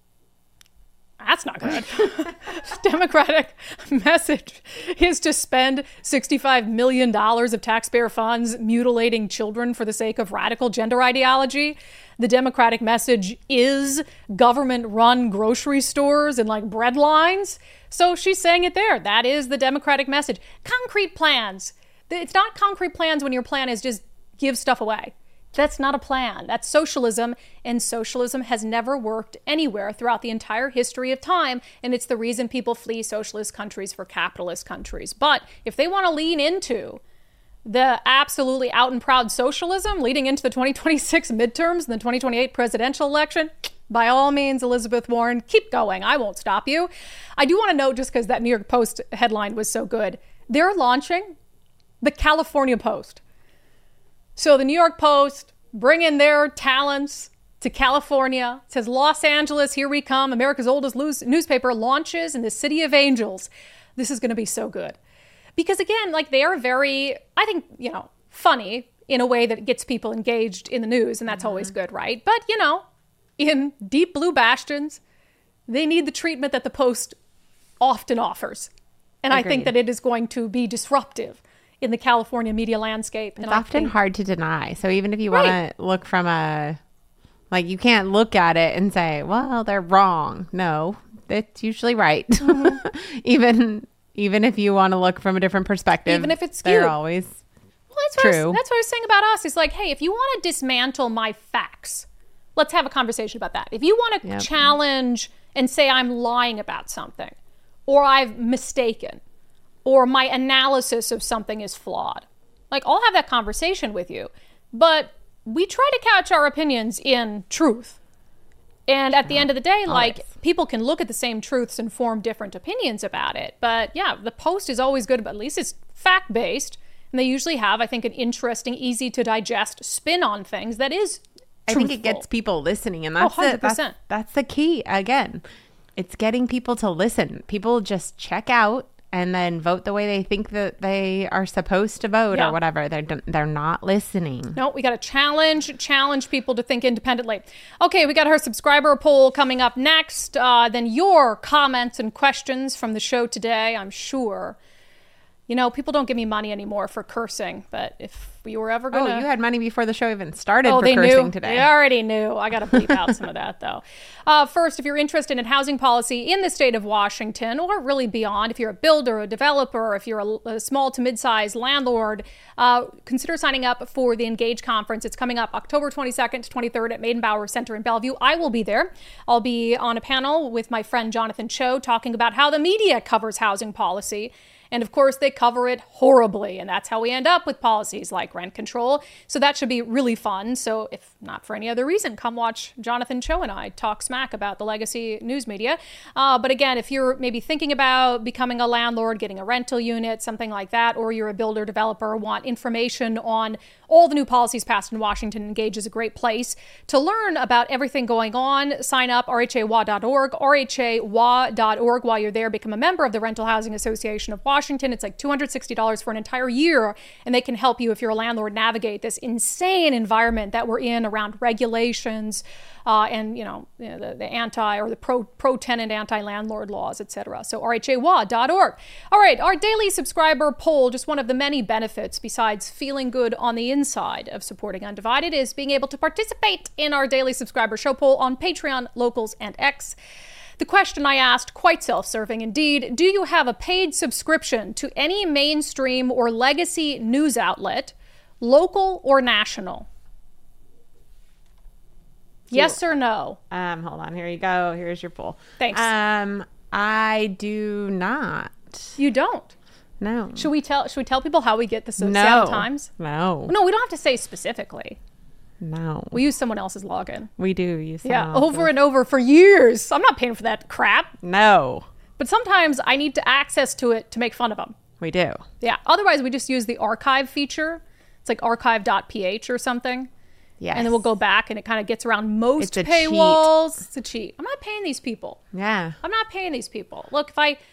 That's not good. Democratic message is to spend sixty-five million dollars of taxpayer funds mutilating children for the sake of radical gender ideology. The Democratic message is government-run grocery stores and like bread lines. So she's saying it there. That is the Democratic message. Concrete plans. It's not concrete plans when your plan is just give stuff away. That's not a plan. That's socialism, and socialism has never worked anywhere throughout the entire history of time, and it's the reason people flee socialist countries for capitalist countries. But if they want to lean into the absolutely out and proud socialism leading into the twenty twenty-six midterms and the twenty twenty-eight presidential election, by all means, Elizabeth Warren, keep going. I won't stop you. I do want to note, just because that New York Post headline was so good, they're launching the California Post. So the New York Post bringing their talents to California. It says, Los Angeles, here we come. America's oldest newspaper launches in the City of Angels. This is going to be so good. Because again, like they are very, I think, you know, funny in a way that gets people engaged in the news. And that's mm-hmm. always good, right? But, you know, in deep blue bastions, they need the treatment that the Post often offers. And Agreed. I think that it is going to be disruptive in the California media landscape. It's and often think, hard to deny. So even if you want right. to look from a, like you can't look at it and say, well, they're wrong. No, it's usually right. Mm-hmm. even even if you want to look from a different perspective, even if it's skewed. They're always well, that's true. What I was, that's what I was saying about us. It's like, hey, if you want to dismantle my facts, let's have a conversation about that. If you want to Yep. challenge and say I'm lying about something, or I've mistaken, or my analysis of something is flawed, like, I'll have that conversation with you. But we try to couch our opinions in truth. And at the end of the day, like, people can look at the same truths and form different opinions about it. But yeah, the Post is always good, but at least it's fact-based. And they usually have, I think, an interesting, easy to digest spin on things that is truthful. I think it gets people listening, and that's, Oh, one hundred the, that's, percent. that's the key. Again, it's getting people to listen. People just check out and then vote the way they think that they are supposed to vote Yeah. or whatever. They're they're not listening. No, we got to challenge, challenge people to think independently. Okay, we got our subscriber poll coming up next. Uh, then your comments and questions from the show today, I'm sure. You know, people don't give me money anymore for cursing, but if we were ever going to... Oh, you had money before the show even started Oh, for they cursing knew. today. They already knew. I got to bleep out some of that, though. Uh, first, if you're interested in housing policy in the state of Washington, or really beyond, if you're a builder, a developer, if you're a, a small to mid-sized landlord, uh, consider signing up for the Engage Conference. It's coming up October twenty-second to twenty-third at Maidenbauer Center in Bellevue. I will be there. I'll be on a panel with my friend Jonathan Cho talking about how the media covers housing policy. And of course, they cover it horribly. And that's how we end up with policies like rent control. So that should be really fun. So if not for any other reason, come watch Jonathan Cho and I talk smack about the legacy news media. Uh, but again, if you're maybe thinking about becoming a landlord, getting a rental unit, something like that, or you're a builder developer, want information on all the new policies passed in Washington, Engage is a great place to learn about everything going on. Sign up, R H A W A dot org, R H A W A dot org. While you're there, become a member of the Rental Housing Association of Washington. It's like two hundred sixty dollars for an entire year, and they can help you, if you're a landlord, navigate this insane environment that we're in around regulations uh, and, you know, you know, the, the anti or the pro, pro-tenant anti-landlord laws, et cetera. So R H A W A dot org. All right, our daily subscriber poll, just one of the many benefits besides feeling good on the inside of supporting Undivided, is being able to participate in our daily subscriber show poll on Patreon, Locals, and X. The question I asked, quite self-serving indeed, do you have a paid subscription to any mainstream or legacy news outlet, local or national? Yes or no? Um, hold on. Here you go. Here's your poll. Thanks. Um, I do not. You don't. No. Should we tell Should we tell people how we get the no. Seattle Times? No. No, we don't have to say specifically. No. We use someone else's login. We do use Yeah, someone else's. over and over for years. I'm not paying for that crap. No. But sometimes I need to access to it to make fun of them. We do. Yeah. Otherwise, we just use the archive feature. It's like archive dot p h or something. Yes. And then we'll go back and it kind of gets around most It's a paywalls. It's a cheat. I'm not paying these people. Yeah. I'm not paying these people. Look, if I,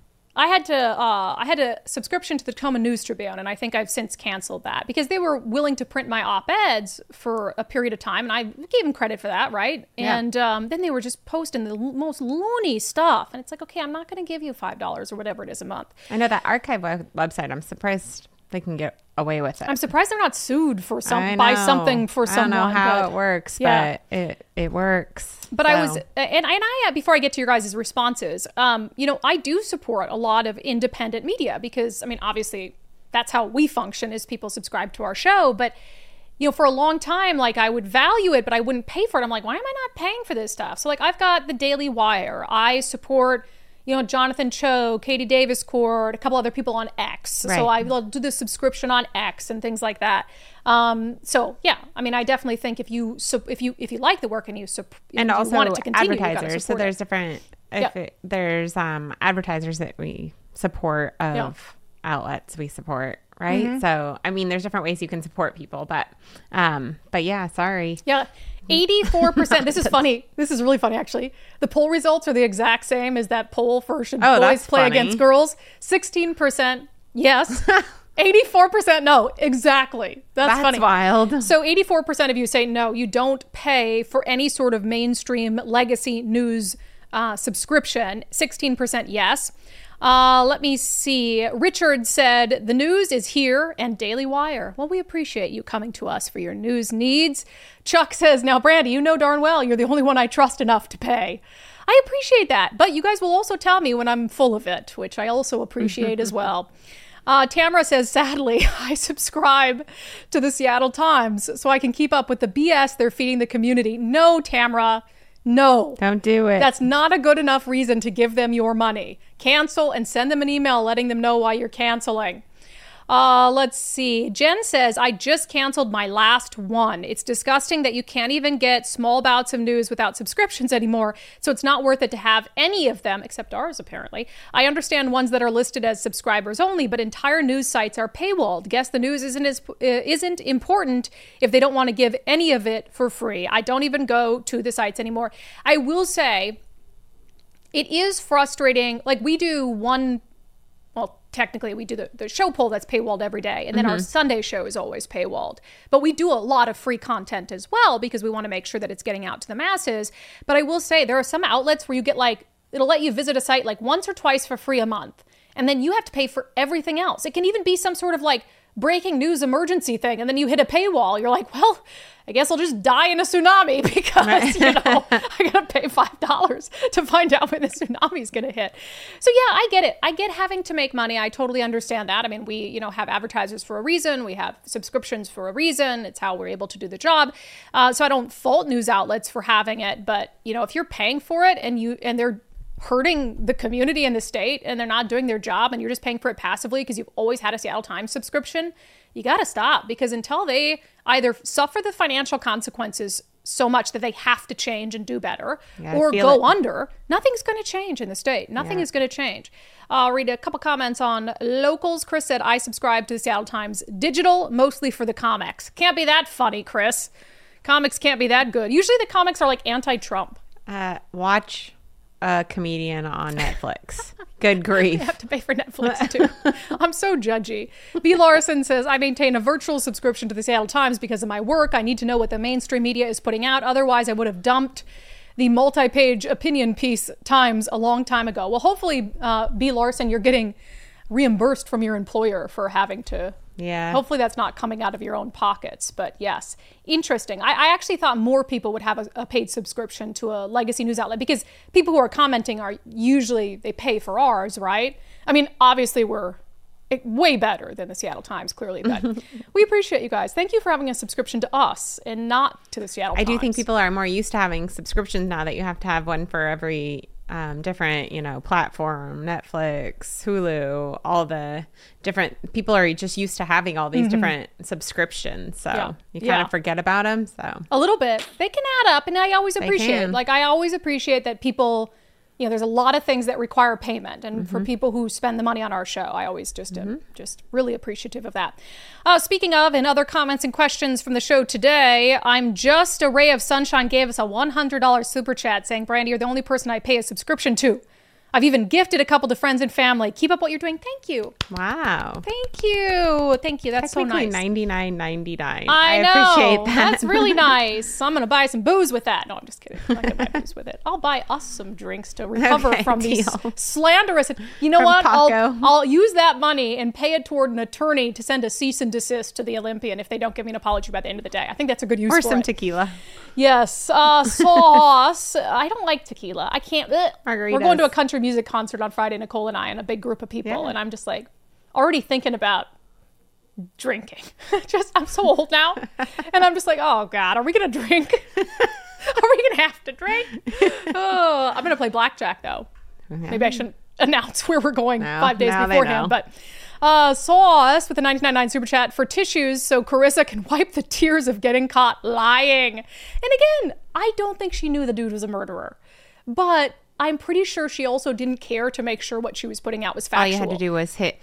I had to, uh, I had a subscription to the Tacoma News Tribune, and I think I've since canceled that because they were willing to print my op-eds for a period of time, and I gave them credit for that, right? Yeah. And um, then they were just posting the l- most loony stuff, and it's like, okay, I'm not going to give you five dollars or whatever it is a month. I know that archive web- website. I'm surprised they can get away with it. I'm surprised they're not sued for I some by know. something for I someone. don't know how but- it works, yeah. but it it works. But I was, So, and I, and I, before I get to your guys' responses, um, you know, I do support a lot of independent media because, I mean, obviously that's how we function as people subscribe to our show. But, you know, for a long time, like I would value it, but I wouldn't pay for it. I'm like, why am I not paying for this stuff? So like I've got the Daily Wire. I support, you know, Jonathan Cho, Katie Davis Court, a couple other people on X. Right. So I will do the subscription on X and things like that. Um, so yeah, I mean, I definitely think if you so if you if you like the work and you, sup- and you also want it to continue, you gotta advertisers. So support it. there's different. If Yeah. it, there's um advertisers that we support of Yeah. outlets we support, right? Mm-hmm. So I mean, there's different ways you can support people, but um, but yeah, sorry. Yeah. eighty-four percent. This is funny. This is really funny, actually. The poll results are the exact same as that poll for should Oh, boys that's play funny. against girls. sixteen percent yes. eighty-four percent no. Exactly. That's, That's funny. wild. So eighty-four percent of you say no, you don't pay for any sort of mainstream legacy news uh, subscription. sixteen percent yes. Uh, let me see. Richard said, the news is here and Daily Wire. Well, we appreciate you coming to us for your news needs. Chuck says, now, Brandy, you know darn well you're the only one I trust enough to pay. I appreciate that. But you guys will also tell me when I'm full of it, which I also appreciate as well. Uh, Tamara says, sadly, I subscribe to the Seattle Times so I can keep up with the B S they're feeding the community. No, Tamara, no. Don't do it. That's not a good enough reason to give them your money. Cancel and send them an email letting them know why you're canceling. Uh, let's see. Jen says, I just canceled my last one. It's disgusting that you can't even get small bouts of news without subscriptions anymore, so it's not worth it to have any of them, except ours, apparently. I understand ones that are listed as subscribers only, but entire news sites are paywalled. Guess the news isn't as, uh, isn't important if they don't want to give any of it for free. I don't even go to the sites anymore. I will say, it is frustrating. Like, we do one... Well, technically, we do the, the show poll that's paywalled every day. And then mm-hmm. our Sunday show is always paywalled. But we do a lot of free content as well because we want to make sure that it's getting out to the masses. But I will say there are some outlets where you get like, it'll let you visit a site like once or twice for free a month. And then you have to pay for everything else. It can even be some sort of like breaking news emergency thing. And then you hit a paywall. You're like, well, I guess I'll just die in a tsunami because, you know, I got to pay five dollars to find out when the tsunami is going to hit. So, yeah, I get it. I get having to make money. I totally understand that. I mean, we, you know, have advertisers for a reason. We have subscriptions for a reason. It's how we're able to do the job. Uh, so I don't fault news outlets for having it. But, you know, if you're paying for it and you and they're hurting the community and the state and they're not doing their job and you're just paying for it passively because you've always had a Seattle Times subscription, you got to stop, because until they either suffer the financial consequences so much that they have to change and do better or go it. under, nothing's going to change in the state. Nothing yeah. is going to change. I'll read a couple comments on locals. Chris said, I subscribe to the Seattle Times digital, mostly for the comics. Can't be that funny, Chris. Comics can't be that good. Usually the comics are like anti-Trump. Uh, watch a comedian on Netflix. Good grief. I have to pay for Netflix too. I'm so judgy. B. Larson says, I maintain a virtual subscription to the Seattle Times because of my work. I need to know what the mainstream media is putting out. Otherwise, I would have dumped the multi-page opinion piece Times a long time ago. Well, hopefully, uh, B. Larson, you're getting reimbursed from your employer for having to. Yeah. Hopefully that's not coming out of your own pockets. But yes, interesting. I, I actually thought more people would have a, a paid subscription to a legacy news outlet because people who are commenting are usually, they pay for ours, right? I mean, obviously we're way better than the Seattle Times, clearly. But we appreciate you guys. Thank you for having a subscription to us and not to the Seattle I Times. do think people are more used to having subscriptions now that you have to have one for every um, different, you know, platform, Netflix, Hulu, all the different, people are just used to having all these mm-hmm. different subscriptions. So yeah. you kind yeah. of forget about them. So a little bit. They can add up. And I always appreciate it. Like, I always appreciate that people, you know, there's a lot of things that require payment. And mm-hmm. for people who spend the money on our show, I always just mm-hmm. am just really appreciative of that. Uh, speaking of, and other comments and questions from the show today, I'm just a ray of sunshine gave us a one hundred dollars super chat saying, Brandy, you're the only person I pay a subscription to. I've even gifted a couple to friends and family. Keep up what you're doing. Thank you. Wow. Thank you. Thank you. That's so nice. ninety-nine ninety-nine. I, I know. appreciate that. That's really nice. I'm going to buy some booze with that. No, I'm just kidding. I'm not going to buy booze with it. I'll buy us some drinks to recover okay, from deal. these slanderous. You know from what? Paco. I'll, I'll use that money and pay it toward an attorney to send a cease and desist to the Olympian if they don't give me an apology by the end of the day. I think that's a good use or for some it. tequila. Yes. Uh, sauce. I don't like tequila. I can't. Ugh. Margaritas. We're going to a country music concert on Friday, Nicole and I, and a big group of people. Yeah. And I'm just like already thinking about drinking. just, I'm so old now. And I'm just like, oh God, are we going to drink? Are we going to have to drink? Oh, I'm going to play blackjack though. Okay. Maybe I shouldn't announce where we're going no, five days beforehand, but Uh, sauce with a nineteen ninety-nine super chat for tissues so Carissa can wipe the tears of getting caught lying. And again, I don't think she knew the dude was a murderer, but I'm pretty sure she also didn't care to make sure what she was putting out was factual. All you had to do was hit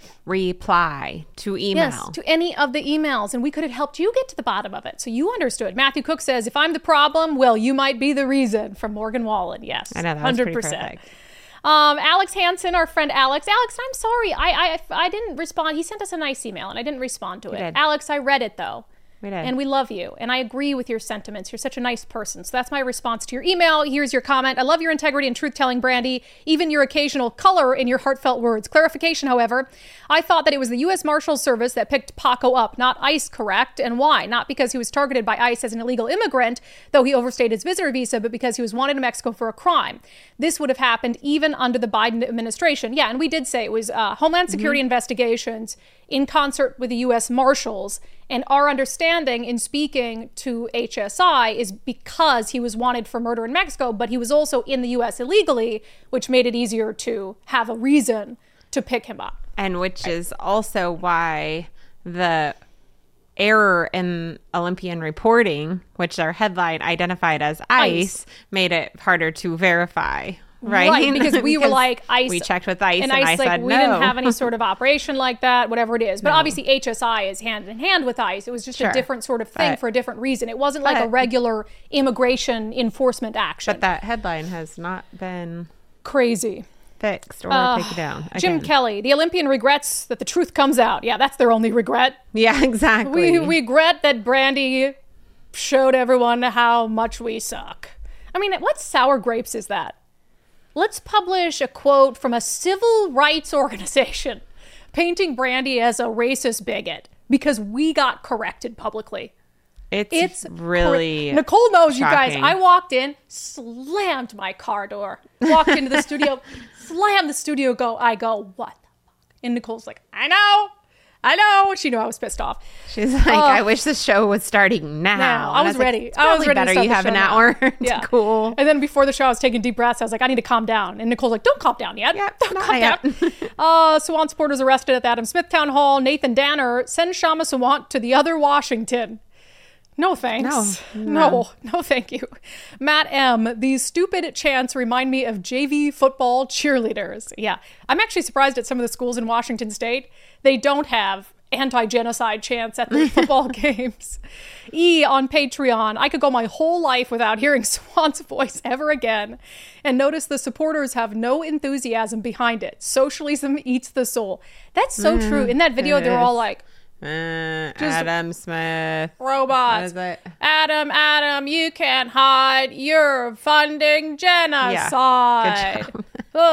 reply to email. Yes, to any of the emails, and we could have helped you get to the bottom of it. So you understood. Matthew Cook says, if I'm the problem, well, you might be the reason, from Morgan Wallen. Yes, I know, that was one hundred percent. pretty perfect. Um, Alex Hansen, our friend Alex. Alex, I'm sorry. I, I I didn't respond. He sent us a nice email, and I didn't respond to you it. Did. Alex, I read it, though. We did. And we love you. And I agree with your sentiments. You're such a nice person. So that's my response to your email. Here's your comment. I love your integrity and truth-telling, Brandy, even your occasional color in your heartfelt words. Clarification, however, I thought that it was the U S Marshals Service that picked Paco up, not ICE, correct? And why? Not because he was targeted by ICE as an illegal immigrant, though he overstayed his visitor visa, but because he was wanted in Mexico for a crime. This would have happened even under the Biden administration. Yeah, and we did say it was uh, Homeland Security mm-hmm. investigations in concert with the U S Marshals. And our understanding in speaking to H S I is because he was wanted for murder in Mexico, but he was also in the U S illegally, which made it easier to have a reason to pick him up. And which is also why the error in Olympian reporting, which our headline identified as ICE, ICE. made it harder to verify. Right? right, because we because were like ICE. We checked with ICE, and, and ICE ICE like said we no. didn't have any sort of operation like that, whatever it is. But no. obviously, H S I is hand in hand with ICE. It was just sure. a different sort of thing but, for a different reason. It wasn't like a regular immigration enforcement action. But that headline has not been crazy fixed or uh, taken down. Again. Jim Kelly, the Olympian regrets that the truth comes out. Yeah, that's their only regret. Yeah, exactly. We, we regret that Brandy showed everyone how much we suck. I mean, what sour grapes is that? Let's publish a quote from a civil rights organization painting Brandy as a racist bigot because we got corrected publicly. It's, it's really cor- Nicole knows, shocking. You guys. I walked in, slammed my car door, walked into the studio, slammed the studio. Go, I go, what the fuck? And Nicole's like, I know, I know. She knew I was pissed off. She's like, uh, I wish the show was starting now. now. I, was I was ready. Like, it's I was ready. Better to you have an hour. to yeah. cool. And then before the show, I was taking deep breaths. I was like, I need to calm down. And Nicole's like, don't calm down yet. Yep, don't calm yet. down. uh, Sawant supporters arrested at the Adam Smith Town Hall. Nathan Danner, send Shama Sawant to the other Washington. No thanks. No, no, no, thank you. Matt M. These stupid chants remind me of J V football cheerleaders. Yeah. I'm actually surprised at some of the schools in Washington State. They don't have anti-genocide chants at the football games. E on Patreon. I could go my whole life without hearing Swan's voice ever again. And notice the supporters have no enthusiasm behind it. Socialism eats the soul. That's so mm, true. In that video, they're all like, Uh, Adam Smith. Robots. Adam, Adam, you can't hide. You're funding genocide. Yeah. Good job.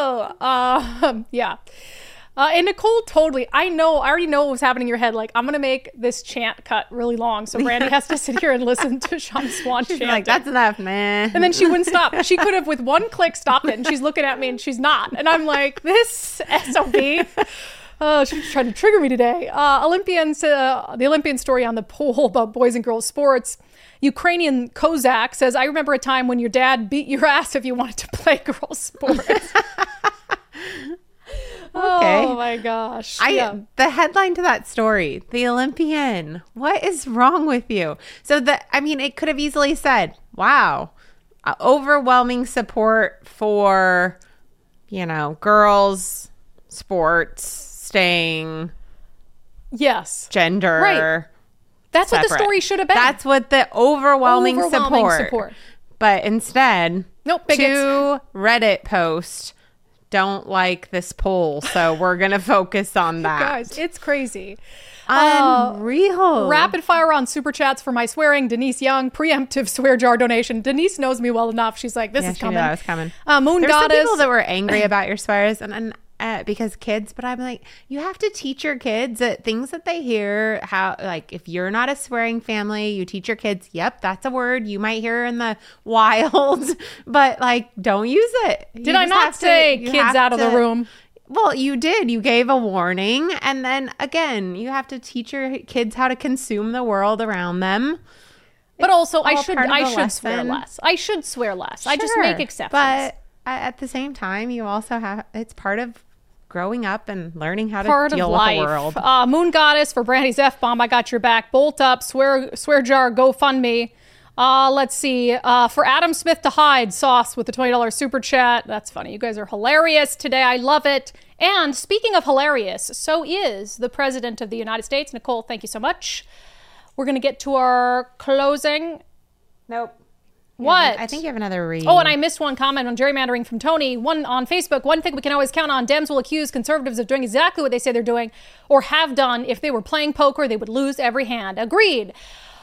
oh, um, yeah. Uh, and Nicole totally, I know, I already know what was happening in your head. Like, I'm going to make this chant cut really long. So Brandy has to sit here and listen to Sean Swan chant. Like, that's enough, man. And then she wouldn't stop. She could have, with one click, stopped it. And she's looking at me and she's not. And I'm like, this S O B. Oh, she's trying to trigger me today. Uh, Olympians, uh, the Olympian story on the poll about boys and girls sports. Ukrainian Kozak says, I remember a time when your dad beat your ass if you wanted to play girls sports. Okay. Oh my gosh. I yeah. The headline to that story, the Olympian. What is wrong with you? So the I mean, it could have easily said, wow, uh, overwhelming support for, you know, girls, sports, staying, yes, gender. Right. That's separate. What the story should have been. That's what the overwhelming, overwhelming support. support. But instead, nope, bigots. Two Reddit posts don't like this poll, so we're gonna focus on that. Guys, it's crazy. Unreal. Uh, rapid fire on super chats for my swearing. Denise Young, preemptive swear jar donation. Denise knows me well enough. She's like, this yeah, is she coming. Knew that was coming. Uh, Moon There's Goddess. Some people that were angry about your swears, and, and uh, because kids. But I'm like, you have to teach your kids that things that they hear. How, like, if you're not a swearing family, you teach your kids. Yep, that's a word you might hear in the wild, but like, don't use it. Did you I not say to, kids out of to, the room? Well, you did. You gave a warning. And then again, you have to teach your kids how to consume the world around them. But It's also, I should I should lesson. swear less. I should swear less. Sure, I just make exceptions. But at the same time, you also have, it's part of growing up and learning how to part deal of with life. the world. Uh, Moon Goddess for Brandy's F-bomb. I got your back. Bolt up. Swear swear jar. GoFundMe. Uh, let's see. Uh, for Adam Smith to hide, Sauce with the twenty dollars super chat. That's funny. You guys are hilarious today. I love it. And speaking of hilarious, so is the President of the United States. Nicole, thank you so much. We're going to get to our closing. Nope. What? I think you have another read. Oh, and I missed one comment on gerrymandering from Tony. One on Facebook. One thing we can always count on. Dems will accuse conservatives of doing exactly what they say they're doing or have done. If they were playing poker, they would lose every hand. Agreed.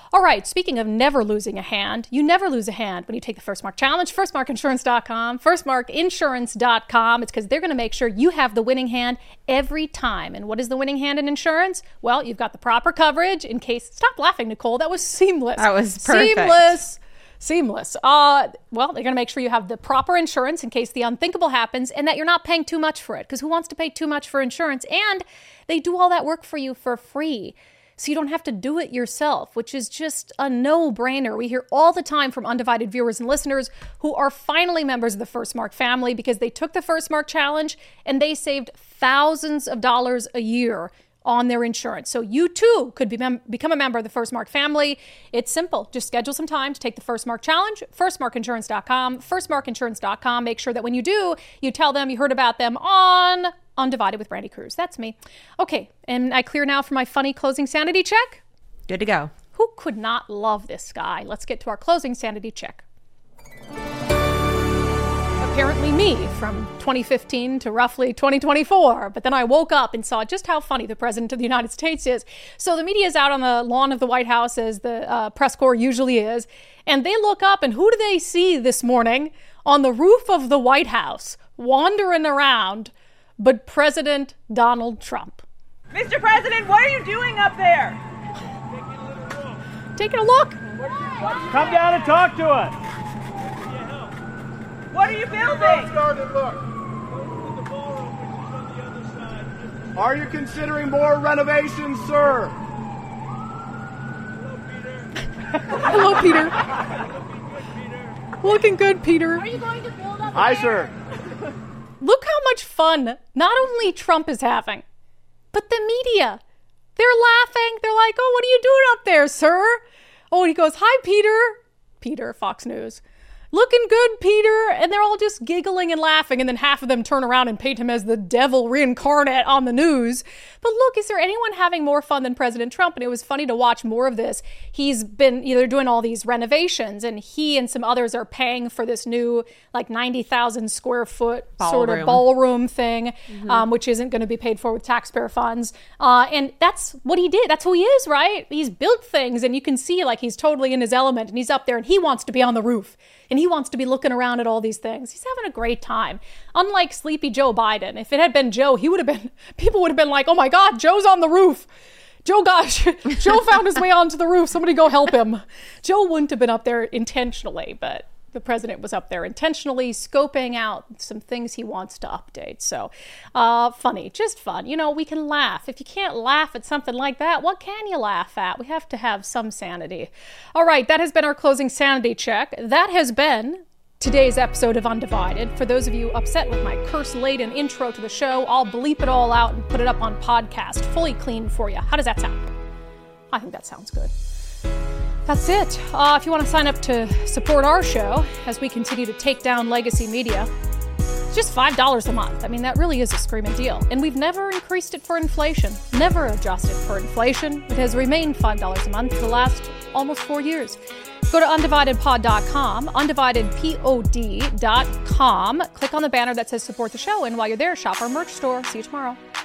All right, speaking of never losing a hand, you never lose a hand when you take the First Mark Challenge. first mark insurance dot com, first mark insurance dot com. It's because they're going to make sure you have the winning hand every time. And what is the winning hand in insurance? Well, you've got the proper coverage in case... Stop laughing, Nicole. That was seamless. That was perfect. Seamless. Seamless. Uh, well, they're going to make sure you have the proper insurance in case the unthinkable happens and that you're not paying too much for it. Because who wants to pay too much for insurance? And they do all that work for you for free. So you don't have to do it yourself, which is just a no-brainer. We hear all the time from Undivided viewers and listeners who are finally members of the First Mark family because they took the First Mark Challenge and they saved thousands of dollars a year on their insurance. So you too could be mem- become a member of the First Mark family. It's simple. Just schedule some time to take the First Mark Challenge, first mark insurance dot com, first mark insurance dot com. Make sure that when you do, you tell them you heard about them on Undivided with Brandy Cruz. That's me. Okay, and I clear now for my funny closing sanity check? Good to go. Who could not love this guy? Let's get to our closing sanity check. Apparently me, from twenty fifteen to roughly twenty twenty-four. But then I woke up and saw just how funny the President of the United States is. So the media is out on the lawn of the White House, as the uh, press corps usually is. And they look up, and who do they see this morning on the roof of the White House, wandering around, but President Donald Trump. Mister President, what are you doing up there? Taking a look. Come down and talk to us. What are you building? Are you considering more renovations, sir? Hello, Peter. Looking good, Peter. Are you going to build up? Aye, sir. Look how much fun not only Trump is having, but the media. They're laughing. They're like, oh, what are you doing up there, sir? Oh, and he goes, hi, Peter. Peter, Fox News. Looking good, Peter. And they're all just giggling and laughing. And then half of them turn around and paint him as the devil reincarnate on the news. But look, is there anyone having more fun than President Trump? And it was funny to watch more of this. He's been either doing all these renovations, and he and some others are paying for this new like ninety thousand square foot ballroom. sort of ballroom thing, mm-hmm. um, which isn't going to be paid for with taxpayer funds. Uh, and that's what he did. That's who he is, right? He's built things, and you can see like he's totally in his element, and he's up there, and he wants to be on the roof. And he wants to be looking around at all these things. He's having a great time. Unlike sleepy Joe Biden. If it had been Joe, he would have been, people would have been like, oh my God, Joe's on the roof. Joe, gosh, Joe found his way onto the roof. Somebody go help him. Joe wouldn't have been up there intentionally, but the president was up there intentionally scoping out some things he wants to update. So uh, funny, just fun. You know, we can laugh. If you can't laugh at something like that, what can you laugh at? We have to have some sanity. All right, that has been our closing sanity check. That has been today's episode of Undivided. For those of you upset with my curse-laden intro to the show, I'll bleep it all out and put it up on podcast, fully clean for you. How does that sound? I think that sounds good. That's it. Uh, if you want to sign up to support our show as we continue to take down legacy media, it's just five dollars a month. I mean, that really is a screaming deal. And we've never increased it for inflation, never adjusted for inflation. It has remained five dollars a month for the last almost four years. Go to undivided pod dot com, undivided pod dot com. Click on the banner that says support the show. And while you're there, shop our merch store. See you tomorrow.